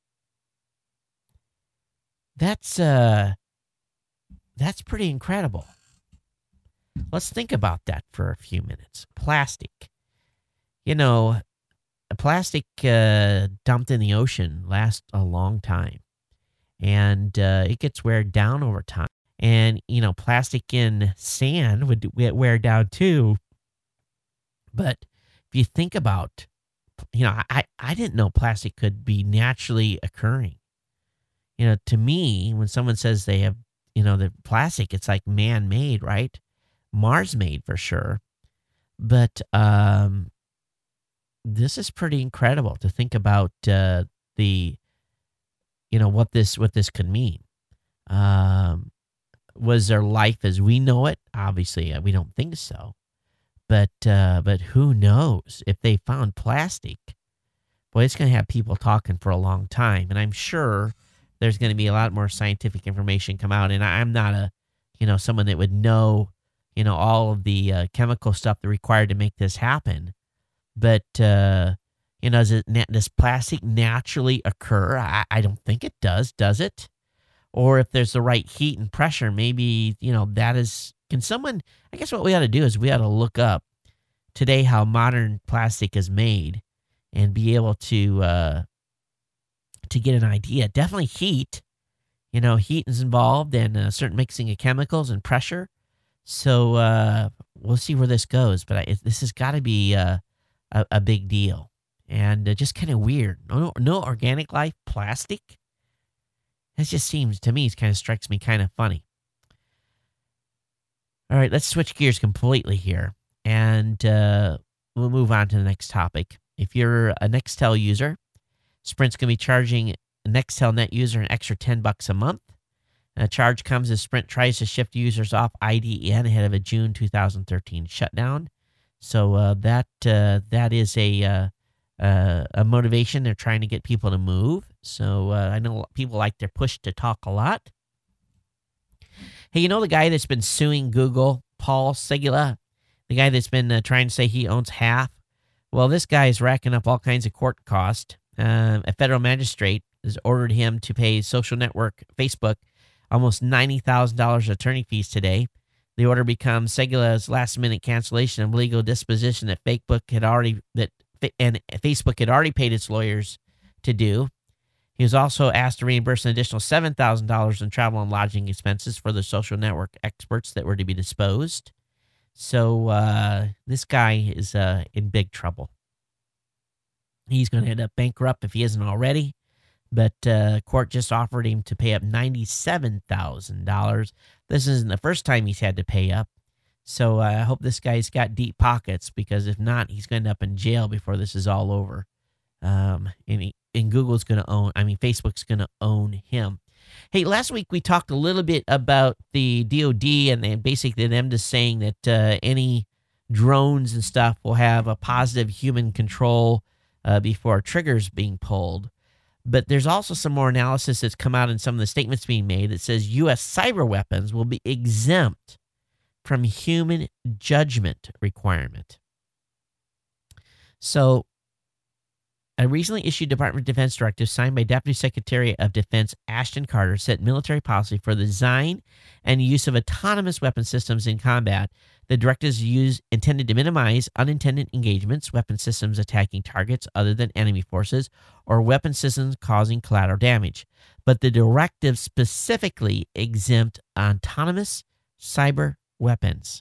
S1: That's uh, that's pretty incredible. Let's think about that for a few minutes. Plastic. You know, plastic uh, dumped in the ocean lasts a long time, and uh, it gets wear down over time. And, you know, plastic in sand would wear down too. But if you think about, you know, I, I didn't know plastic could be naturally occurring. You know, to me, when someone says they have, you know, the plastic, it's like man-made, right? Mars-made for sure. But um, this is pretty incredible to think about uh, the, you know, what this what this could mean. Um, was there life as we know it? Obviously, we don't think so. But uh, but who knows? If they found plastic, boy, it's going to have people talking for a long time. And I'm sure there's going to be a lot more scientific information come out. And I'm not a, you know, someone that would know, you know, all of the uh, chemical stuff that required to make this happen. But, uh, you know, does, it, does plastic naturally occur? I, I don't think it does, does it? Or if there's the right heat and pressure, maybe, you know, that is, can someone, I guess what we ought to do is we ought to look up today how modern plastic is made and be able to, uh, to get an idea. Definitely heat, you know, heat is involved and uh, certain mixing of chemicals and pressure. So uh, we'll see where this goes, but I, this has got to be uh, a, a big deal and uh, just kind of weird. No, no organic life, plastic. That just seems to me, it kind of strikes me kind of funny. All right, let's switch gears completely here, and uh, we'll move on to the next topic. If you're a Nextel user, Sprint's going to be charging a Nextel net user an extra ten bucks a month. And a charge comes as Sprint tries to shift users off I D N ahead of a June two thousand thirteen shutdown. So uh, that uh, that is a uh, uh, a motivation. They're trying to get people to move. So uh, I know people like their push to talk a lot. Hey, you know the guy that's been suing Google, Paul Segula, the guy that's been uh, trying to say he owns half? Well, this guy is racking up all kinds of court costs. Uh, a federal magistrate has ordered him to pay social network Facebook almost ninety thousand dollars attorney fees today. The order becomes Segula's last-minute cancellation of legal disposition that Facebook had already that and Facebook had already paid its lawyers to do. He was also asked to reimburse an additional seven thousand dollars in travel and lodging expenses for the social network experts that were to be disposed. So uh, this guy is uh, in big trouble. He's going to end up bankrupt if he isn't already. But uh, court just offered him to pay up ninety-seven thousand dollars. This isn't the first time he's had to pay up. So uh, I hope this guy's got deep pockets, because if not, he's going to end up in jail before this is all over. Um, and, he, and Google's going to own, I mean, Facebook's going to own him. Hey, last week we talked a little bit about the D O D and, and basically them just saying that uh, any drones and stuff will have a positive human control uh, before triggers being pulled. But there's also some more analysis that's come out in some of the statements being made that says U S cyber weapons will be exempt from human judgment requirement. So, a recently issued Department of Defense directive signed by Deputy Secretary of Defense Ashton Carter set military policy for the design and use of autonomous weapon systems in combat. The directives use intended to minimize unintended engagements, weapon systems attacking targets other than enemy forces, or weapon systems causing collateral damage. But the directives specifically exempt autonomous cyber weapons.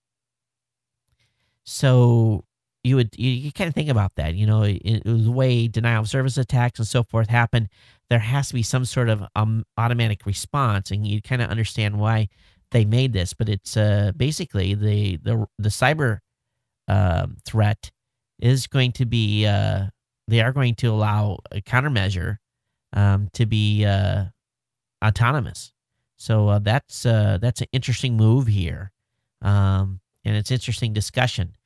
S1: So you would you, you kind of think about that. You know, it, it was the way denial of service attacks and so forth happen. There has to be some sort of um, automatic response, and you kind of understand why they made this. But it's uh, basically the the the cyber uh, threat is going to be. Uh, they are going to allow a countermeasure um, to be uh, autonomous. So uh, that's uh, that's an interesting move here, um, and it's interesting discussion.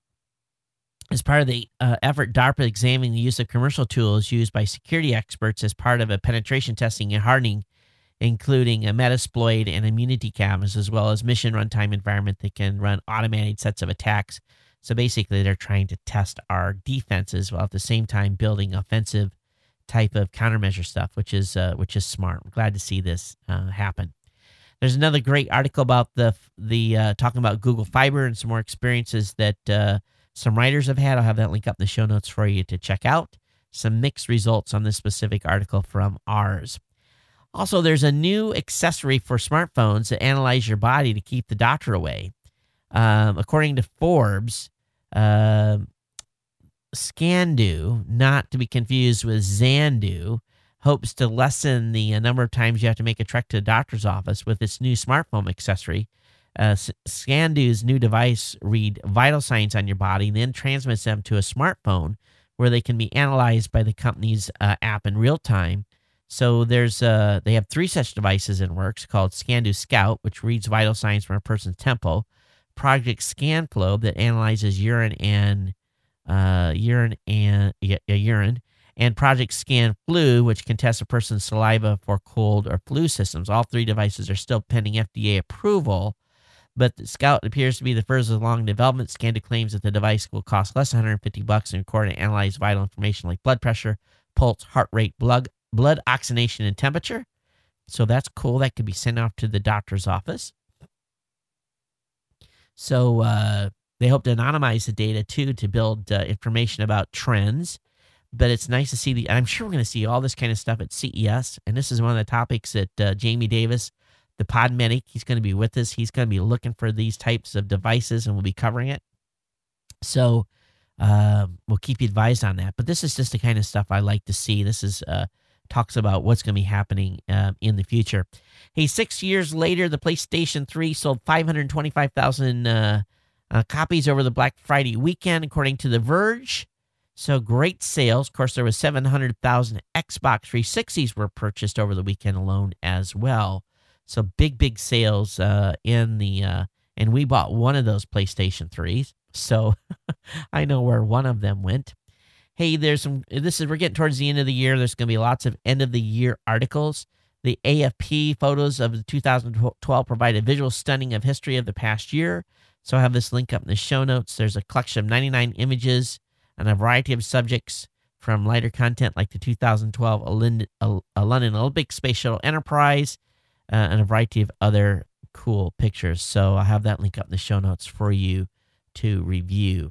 S1: As part of the uh, effort, DARPA examining the use of commercial tools used by security experts as part of a penetration testing and hardening, including a Metasploit and immunity cameras, as well as mission runtime environment that can run automated sets of attacks. So basically, they're trying to test our defenses while at the same time building offensive type of countermeasure stuff, which is uh, which is smart. I'm glad to see this uh, happen. There's another great article about the the uh, talking about Google Fiber and some more experiences that uh, some writers have had. I'll have that link up in the show notes for you to check out. Some mixed results on this specific article from ours. Also, there's a new accessory for smartphones that analyze your body to keep the doctor away. Um, according to Forbes, uh, Scandu, not to be confused with Xandu, hopes to lessen the uh, number of times you have to make a trek to the doctor's office with its new smartphone accessory. Uh, Scandu's new device read vital signs on your body and then transmits them to a smartphone where they can be analyzed by the company's uh, app in real time. So there's uh, they have three such devices in works called Scandu Scout, which reads vital signs from a person's tempo, Project ScanFlow that analyzes urine and uh, urine and yeah, urine, and Project ScanFlu, which can test a person's saliva for cold or flu systems. All three devices are still pending F D A approval, but the Scout appears to be the furthest along in development. Scandu claims that the device will cost less than one hundred fifty bucks and record and analyze vital information like blood pressure, pulse, heart rate, blood blood oxygenation, and temperature. So that's cool. That could be sent off to the doctor's office. So uh, they hope to anonymize the data, too, to build uh, information about trends. But it's nice to see the, I'm sure we're going to see all this kind of stuff at C E S. And this is one of the topics that uh, Jamie Davis, the pod medic, he's going to be with us. He's going to be looking for these types of devices, and we'll be covering it. So uh, we'll keep you advised on that. But this is just the kind of stuff I like to see. This is uh, talks about what's going to be happening uh, in the future. Hey, six years later, the PlayStation three sold five hundred twenty-five thousand uh, uh, copies over the Black Friday weekend, according to The Verge. So great sales. Of course, there was seven hundred thousand Xbox three sixties were purchased over the weekend alone as well. So big, big sales uh, in the, uh, and we bought one of those PlayStation threes. So I know where one of them went. Hey, there's some, this is, we're getting towards the end of the year. There's going to be lots of end of the year articles. The A F P photos of the two thousand twelve provide a visual stunning of history of the past year. So I have this link up in the show notes. There's a collection of ninety-nine images and a variety of subjects from lighter content like the two thousand twelve London Olympic Space Shuttle Enterprise uh, and a variety of other cool pictures. So I'll have that link up in the show notes for you to review.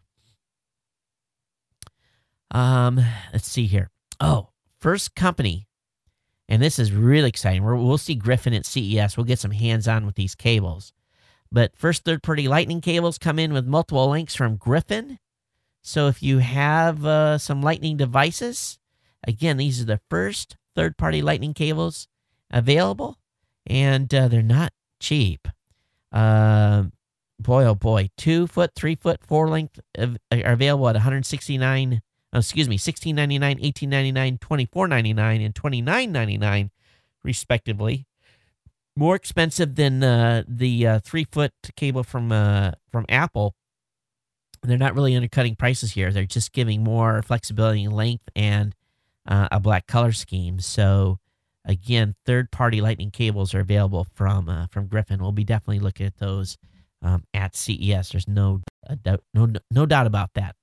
S1: Um, let's see here. Oh, first company, and this is really exciting. We're, we'll see Griffin at C E S. We'll get some hands-on with these cables. But first third-party Lightning cables come in with multiple links from Griffin. So if you have uh, some Lightning devices, again, these are the first third-party Lightning cables available, and uh, they're not cheap. Uh, boy, oh boy, two foot, three foot, four length are available at one hundred sixty-nine. Oh, excuse me, sixteen ninety-nine, eighteen ninety-nine, twenty-four ninety-nine, and twenty-nine ninety-nine, respectively. More expensive than uh, the uh, three foot cable from uh, from Apple. they're not really undercutting prices here. They're just giving more flexibility in length and uh, a black color scheme. So again, third-party Lightning cables are available from uh, from Griffin. We'll be definitely looking at those um, at C E S. There's no uh, doubt, no no doubt about that.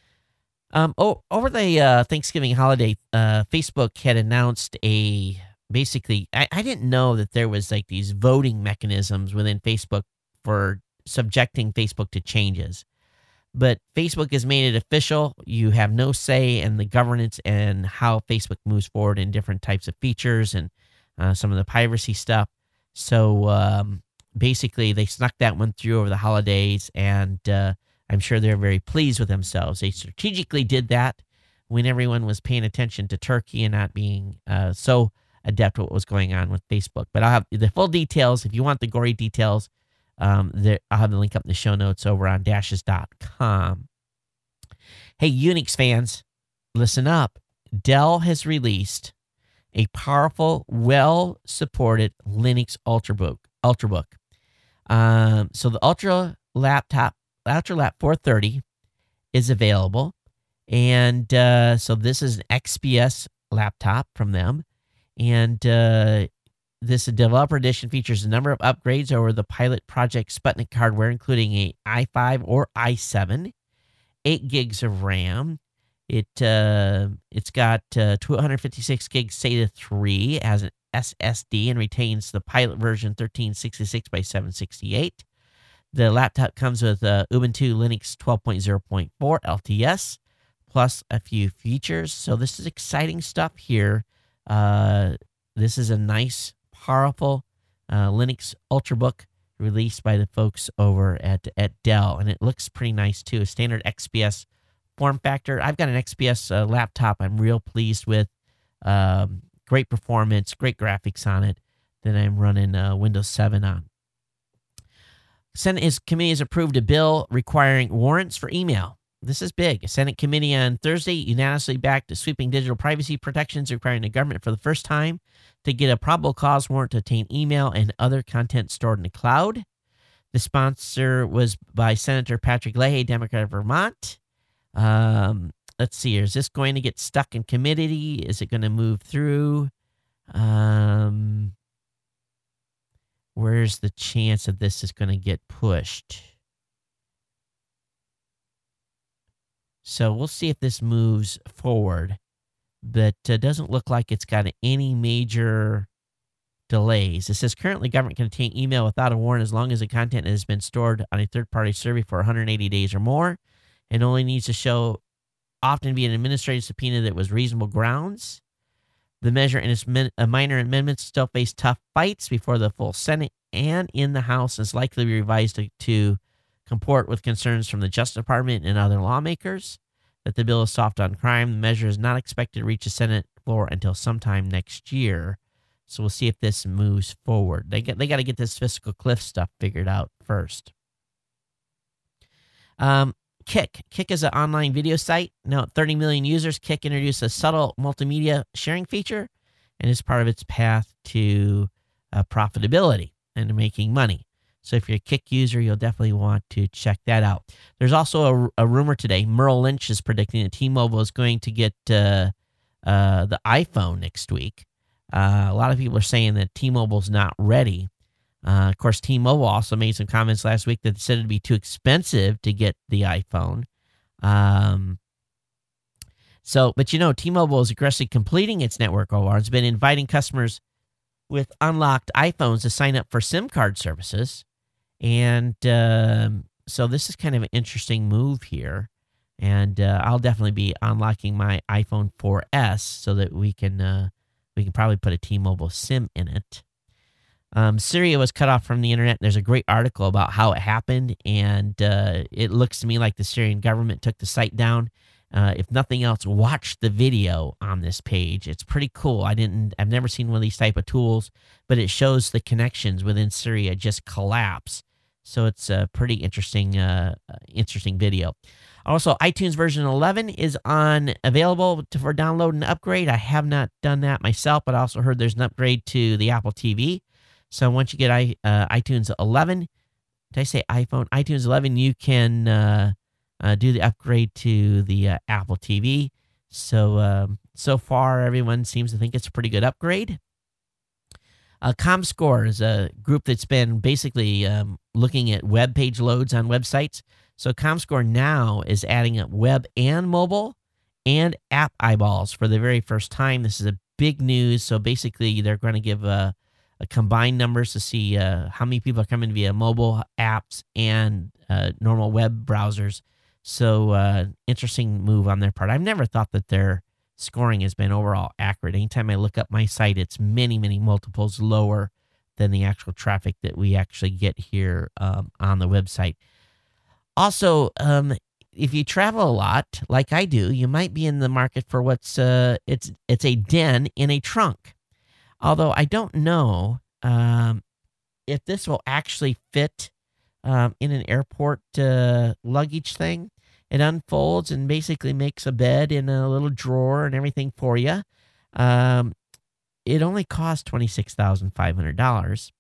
S1: Um, oh, over the uh, Thanksgiving holiday, uh, Facebook had announced a basically. I, I didn't know that there was like these voting mechanisms within Facebook for subjecting Facebook to changes. But Facebook has made it official. You have no say in the governance and how Facebook moves forward in different types of features and uh, some of the privacy stuff. So um, basically, they snuck that one through over the holidays, and uh, I'm sure they're very pleased with themselves. They strategically did that when everyone was paying attention to Turkey and not being uh, so adept at what was going on with Facebook. But I'll have the full details. If you want the gory details, Um, there, I'll have the link up in the show notes over on dashes dot com. Hey, Unix fans, listen up. Dell has released a powerful, well-supported Linux Ultrabook. Ultrabook. Um, so the Ultra laptop, UltraLap four thirty is available. And uh, so this is an X P S laptop from them. And uh This developer edition features a number of upgrades over the Pilot Project Sputnik hardware, including a i five or i seven, eight gigs of RAM. It uh, it's got uh, two hundred fifty-six gigs SATA three as an S S D and retains the Pilot version thirteen sixty-six by seven sixty-eight. The laptop comes with uh, Ubuntu Linux twelve point oh point four L T S plus a few features. So this is exciting stuff here. Uh, this is a nice, powerful uh, Linux Ultrabook released by the folks over at, at Dell, and it looks pretty nice too. A standard X P S form factor. I've got an X P S uh, laptop I'm real pleased with. Um, great performance, great graphics on it that I'm running uh, Windows seven on. Senate is, committee has approved a bill requiring warrants for email. This is big. A Senate committee on Thursday unanimously backed sweeping digital privacy protections requiring the government for the first time to get a probable cause warrant to obtain email and other content stored in the cloud. The sponsor was by Senator Patrick Leahy, Democrat of Vermont. Um, let's see here. Is this going to get stuck in committee? Is it going to move through? Um, where's the chance that this is going to get pushed? So we'll see if this moves forward, but it uh, doesn't look like it's got any major delays. It says currently government can obtain email without a warrant as long as the content has been stored on a third-party server for one hundred eighty days or more, and only needs to show often be an administrative subpoena that was reasonable grounds. The measure and its min- uh, minor amendments still face tough fights before the full Senate and in the House, and is likely to be revised to, to comport with concerns from the Justice Department and other lawmakers that the bill is soft on crime. The measure is not expected to reach the Senate floor until sometime next year. So we'll see if this moves forward. They get they got to get this fiscal cliff stuff figured out first. Um, Kick. Kick is an online video site. Now at thirty million users, Kick introduced a subtle multimedia sharing feature and is part of its path to uh, profitability and to making money. So if you're a Kick user, you'll definitely want to check that out. There's also a, a rumor today. Merrill Lynch is predicting that T-Mobile is going to get uh, uh, the iPhone next week. Uh, a lot of people are saying that T-Mobile's not ready. Uh, of course, T-Mobile also made some comments last week that said it'd be too expensive to get the iPhone. Um, so, but you know, T-Mobile is aggressively completing its network rollout. It's been inviting customers with unlocked iPhones to sign up for SIM card services. And um, so this is kind of an interesting move here. And uh, I'll definitely be unlocking my iPhone four S so that we can uh, we can probably put a T-Mobile SIM in it. Um, Syria was cut off from the internet. There's a great article about how it happened, and uh, it looks to me like the Syrian government took the site down. Uh, if nothing else, watch the video on this page. It's pretty cool. I didn't, I've never seen one of these type of tools, but it shows the connections within Syria just collapse. So it's a pretty interesting, uh, interesting video. Also, iTunes version eleven is on available to, for download and upgrade. I have not done that myself, but I also heard there's an upgrade to the Apple T V. So once you get I, uh, iTunes eleven, did I say iPhone? iTunes eleven, you can uh, uh, do the upgrade to the uh, Apple T V. So, um, so far, everyone seems to think it's a pretty good upgrade. Uh, ComScore is a group that's been basically um, looking at web page loads on websites. So ComScore now is adding up web and mobile and app eyeballs for the very first time. This is a big news. So basically, they're going to give a, a combined numbers to see uh, how many people are coming via mobile apps and uh, normal web browsers. So uh, interesting move on their part. I've never thought that their scoring has been overall accurate. Anytime I look up my site, it's many, many multiples lower than the actual traffic that we actually get here um, on the website. Also, um, if you travel a lot, like I do, you might be in the market for what's uh, it's it's a den in a trunk. Although I don't know um, if this will actually fit um, in an airport uh, luggage thing. It unfolds and basically makes a bed in a little drawer and everything for you. Um, it only costs twenty-six thousand five hundred dollars.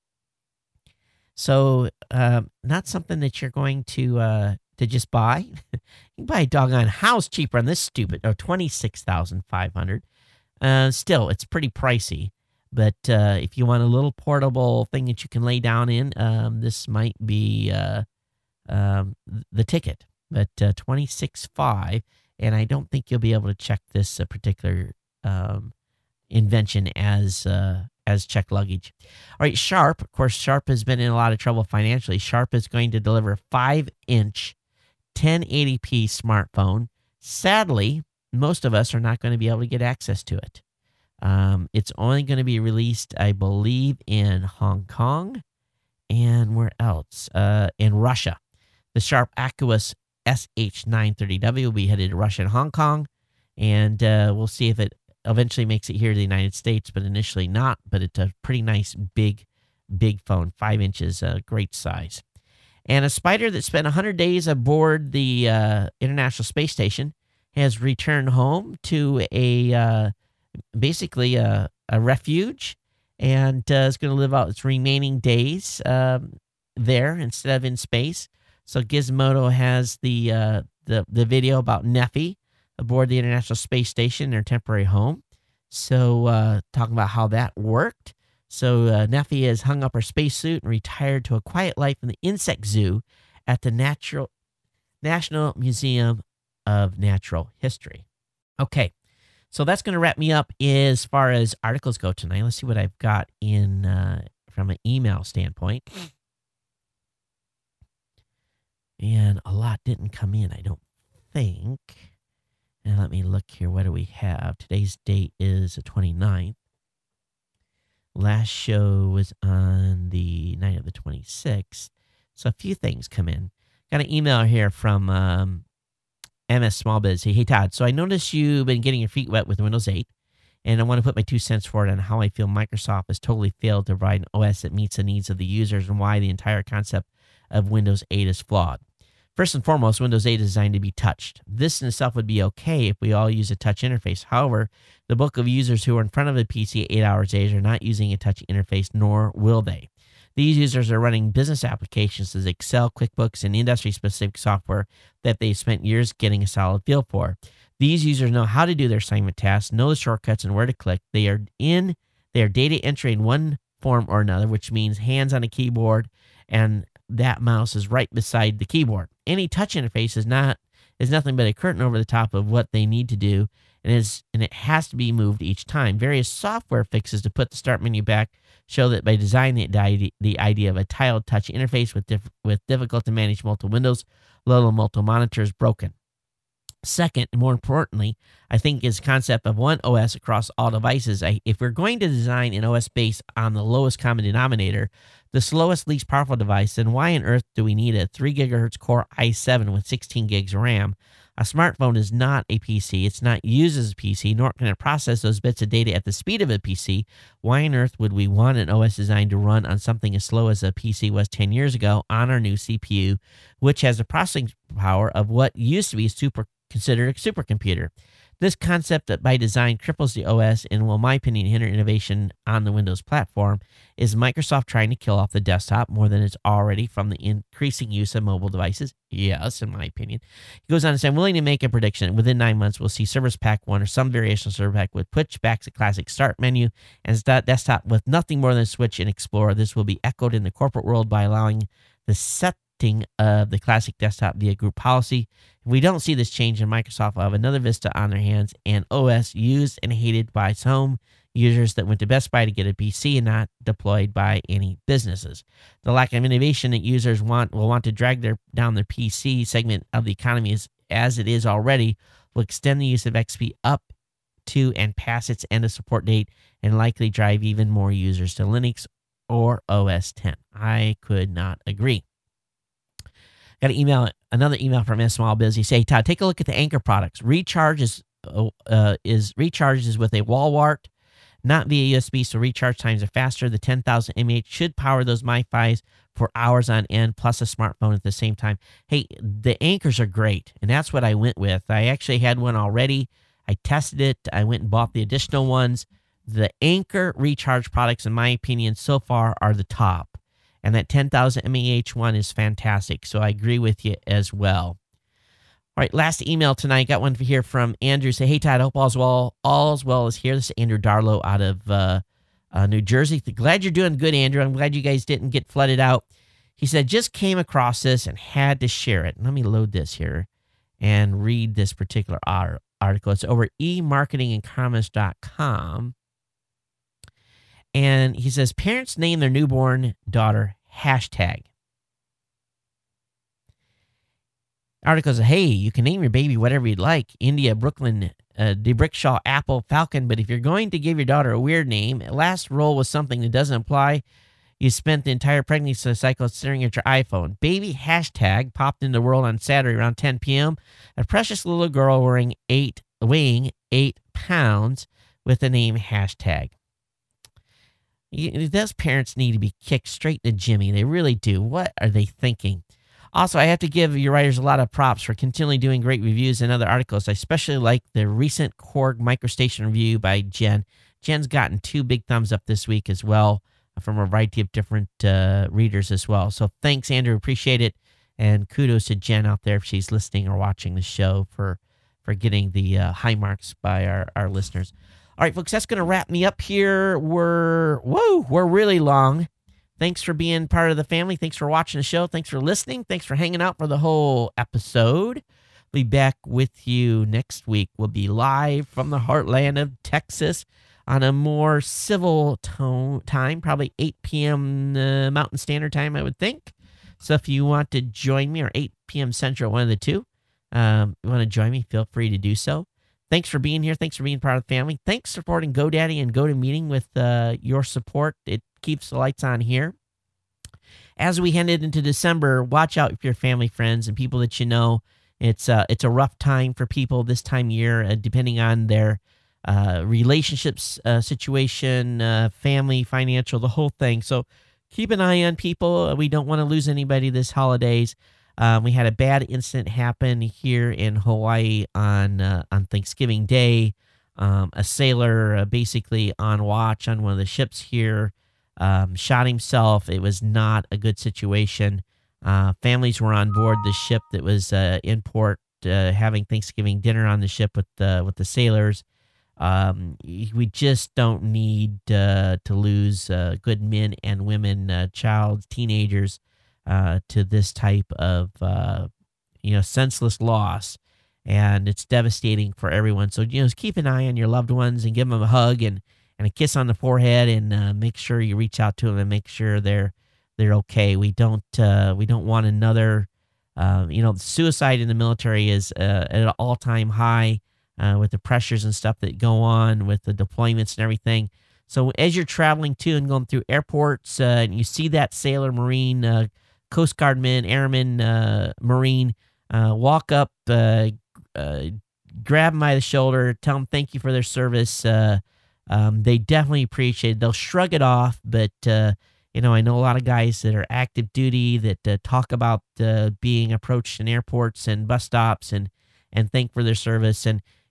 S1: So uh, not something that you're going to uh, to just buy. You can buy a doggone house cheaper on this stupid, oh, twenty-six thousand five hundred dollars. Uh, still, it's pretty pricey. But uh, if you want a little portable thing that you can lay down in, um, this might be uh, um, the ticket. But uh, twenty-six thousand five hundred dollars, and I don't think you'll be able to check this uh, particular um, invention as uh, as check luggage. All right, Sharp. Of course, Sharp has been in a lot of trouble financially. Sharp is going to deliver a five-inch ten eighty p smartphone. Sadly, most of us are not going to be able to get access to it. Um, it's only going to be released, I believe, in Hong Kong and where else? Uh, in Russia. The Sharp Aquos S H nine thirty W will be headed to Russia and Hong Kong, and uh, we'll see if it eventually makes it here to the United States, but initially not. But it's a pretty nice, big, big phone, five inches, uh, great size. And a spider that spent one hundred days aboard the uh, International Space Station has returned home to a uh, basically a, a refuge, and uh, is going to live out its remaining days um, there instead of in space. So Gizmodo has the uh, the the video about Neffy aboard the International Space Station, their temporary home. So uh, talking about how that worked. So uh, Neffy has hung up her spacesuit and retired to a quiet life in the insect zoo at the Natural National Museum of Natural History. Okay, so that's going to wrap me up as far as articles go tonight. Let's see what I've got in uh, from an email standpoint. And a lot didn't come in, I don't think. And let me look here. What do we have? Today's date is the twenty-ninth. Last show was on the night of the twenty-sixth. So a few things come in. Got an email here from um, M S Small Biz. Hey, hey, Todd. So I noticed you've been getting your feet wet with Windows eight. And I want to put my two cents forward on how I feel Microsoft has totally failed to provide an O S that meets the needs of the users and why the entire concept of Windows eight is flawed. First and foremost, Windows eight is designed to be touched. This in itself would be okay if we all use a touch interface. However, the bulk of users who are in front of a P C eight hours a day are not using a touch interface, nor will they. These users are running business applications as Excel, QuickBooks, and industry-specific software that they've spent years getting a solid feel for. These users know how to do their assignment tasks, know the shortcuts, and where to click. They are in, they are data entry in one form or another, which means hands on a keyboard, and that mouse is right beside the keyboard. Any touch interface is not is nothing but a curtain over the top of what they need to do, and is and it has to be moved each time. Various software fixes to put the start menu back show that by designing the idea, the idea of a tiled touch interface with diff, with difficult to manage multiple windows, let alone multiple monitors, broken. Second, and more importantly, I think is concept of one O S across all devices. I, if we're going to design an O S based on the lowest common denominator, the slowest, least powerful device, then why on earth do we need a three gigahertz Core i seven with sixteen gigs of RAM? A smartphone is not a P C. It's not used as a P C, nor can it process those bits of data at the speed of a P C. Why on earth would we want an O S designed to run on something as slow as a P C was ten years ago on our new C P U, which has a processing power of what used to be super considered a supercomputer? This concept that by design cripples the O S and will, in my opinion, hinder innovation on the Windows platform is Microsoft trying to kill off the desktop more than it's already from the increasing use of mobile devices. Yes, in my opinion. He goes on to say, I'm willing to make a prediction. Within nine months, we'll see Service Pack one or some variation of Service Pack with push back to classic start menu and desktop with nothing more than a switch and Explorer. This will be echoed in the corporate world by allowing the setting of the classic desktop via group policy. If we don't see this change, in Microsoft will have another Vista on their hands and O S used and hated by some users that went to Best Buy to get a P C and not deployed by any businesses. The lack of innovation that users want will want to drag their down their P C segment of the economy is, as it is already will extend the use of X P up to and past its end of support date and likely drive even more users to Linux or O S ten. I could not agree. Got an email, another email from S Small Biz. He say, Todd, take a look at the Anker products. Recharge is uh, is recharges with a wall wart, not via U S B, so recharge times are faster. The ten thousand milliamp hour should power those MiFis for hours on end, plus a smartphone at the same time. Hey, the Ankers are great, and that's what I went with. I actually had one already. I tested it. I went and bought the additional ones. The Anker recharge products, in my opinion, so far are the top. And that ten thousand milliamp hour one is fantastic. So I agree with you as well. All right, last email tonight. Got one here from Andrew. Say, hey, Todd, hope all's well. All's well is here. This is Andrew Darlow out of uh, uh, New Jersey. Glad you're doing good, Andrew. I'm glad you guys didn't get flooded out. He said, just came across this and had to share it. Let me load this here and read this particular article. It's over e marketing and commerce dot com. And he says, parents name their newborn daughter hashtag. Article says, hey, you can name your baby whatever you'd like. India, Brooklyn, uh, DeBrickshaw, Apple, Falcon. But if you're going to give your daughter a weird name, last roll with something that doesn't apply, you spent the entire pregnancy cycle staring at your iPhone. Baby hashtag popped into the world on Saturday around ten p.m. A precious little girl wearing eight, weighing eight pounds with the name hashtag. Those parents need to be kicked straight to Jimmy. They really do. What are they thinking? Also, I have to give your writers a lot of props for continually doing great reviews and other articles. I especially like the recent Korg MicroStation review by Jen. Jen's gotten two big thumbs up this week as well from a variety of different uh, readers as well. So thanks, Andrew. Appreciate it. And kudos to Jen out there if she's listening or watching the show for, for getting the uh, high marks by our, our listeners. All right, folks, that's going to wrap me up here. We're, whoa, we're really long. Thanks for being part of the family. Thanks for watching the show. Thanks for listening. Thanks for hanging out for the whole episode. We'll be back with you next week. We'll be live from the heartland of Texas on a more civil tone, time, probably eight p.m. Uh, Mountain Standard Time, I would think. So if you want to join me, or eight p.m. Central, one of the two, um, you want to join me, feel free to do so. Thanks for being here. Thanks for being part of the family. Thanks for supporting GoDaddy and GoToMeeting with uh, your support. It keeps the lights on here. As we headed into December, watch out for your family, friends, and people that you know. It's uh, it's a rough time for people this time of year, uh, depending on their uh, relationships uh, situation, uh, family, financial, the whole thing. So keep an eye on people. We don't want to lose anybody this holidays. Um, we had a bad incident happen here in Hawaii on uh, on Thanksgiving Day. Um, a sailor uh, basically on watch on one of the ships here um, shot himself. It was not a good situation. Uh, families were on board the ship that was uh, in port uh, having Thanksgiving dinner on the ship with the, with the sailors. Um, we just don't need uh, to lose uh, good men and women, uh, child, teenagers, Uh, to this type of, uh, you know, senseless loss. And it's devastating for everyone. So, you know, just keep an eye on your loved ones and give them a hug and, and a kiss on the forehead, and uh, make sure you reach out to them and make sure they're they're okay. We don't uh, we don't want another, uh, you know, suicide in the military is uh, at an all-time high uh, with the pressures and stuff that go on with the deployments and everything. So as you're traveling to and going through airports uh, and you see that sailor, Marine, uh, Coast Guardman, Airman, uh, Marine, uh, walk up, uh, uh, grab them by the shoulder, tell them thank you for their service. Uh, um, they definitely appreciate it. They'll shrug it off, but, uh, you know, I know a lot of guys that are active duty that uh, talk about uh, being approached in airports and bus stops and, and thank for their service. And,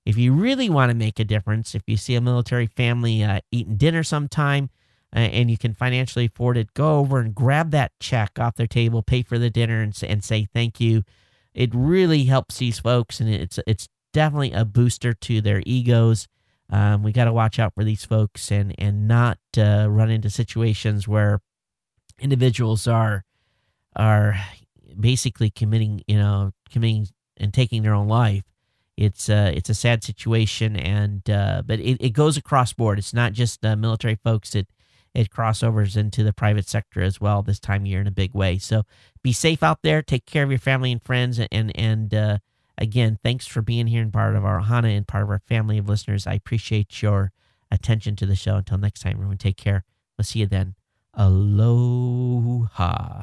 S1: If you really want to make a difference, if you see a military family uh, eating dinner sometime uh, and you can financially afford it, go over and grab that check off their table, pay for the dinner, and, and say thank you. It really helps these folks, and it's it's definitely a booster to their egos. Um, we got to watch out for these folks and and not uh, run into situations where individuals are are basically committing, you know, committing and taking their own life. It's uh, it's a sad situation, and uh, but it, it goes across board. It's not just uh, military folks. It it crossovers into the private sector as well this time of year in a big way. So be safe out there. Take care of your family and friends. And and uh, again, thanks for being here and part of our Ohana and part of our family of listeners. I appreciate your attention to the show. Until next time, everyone, take care. We'll see you then. Aloha.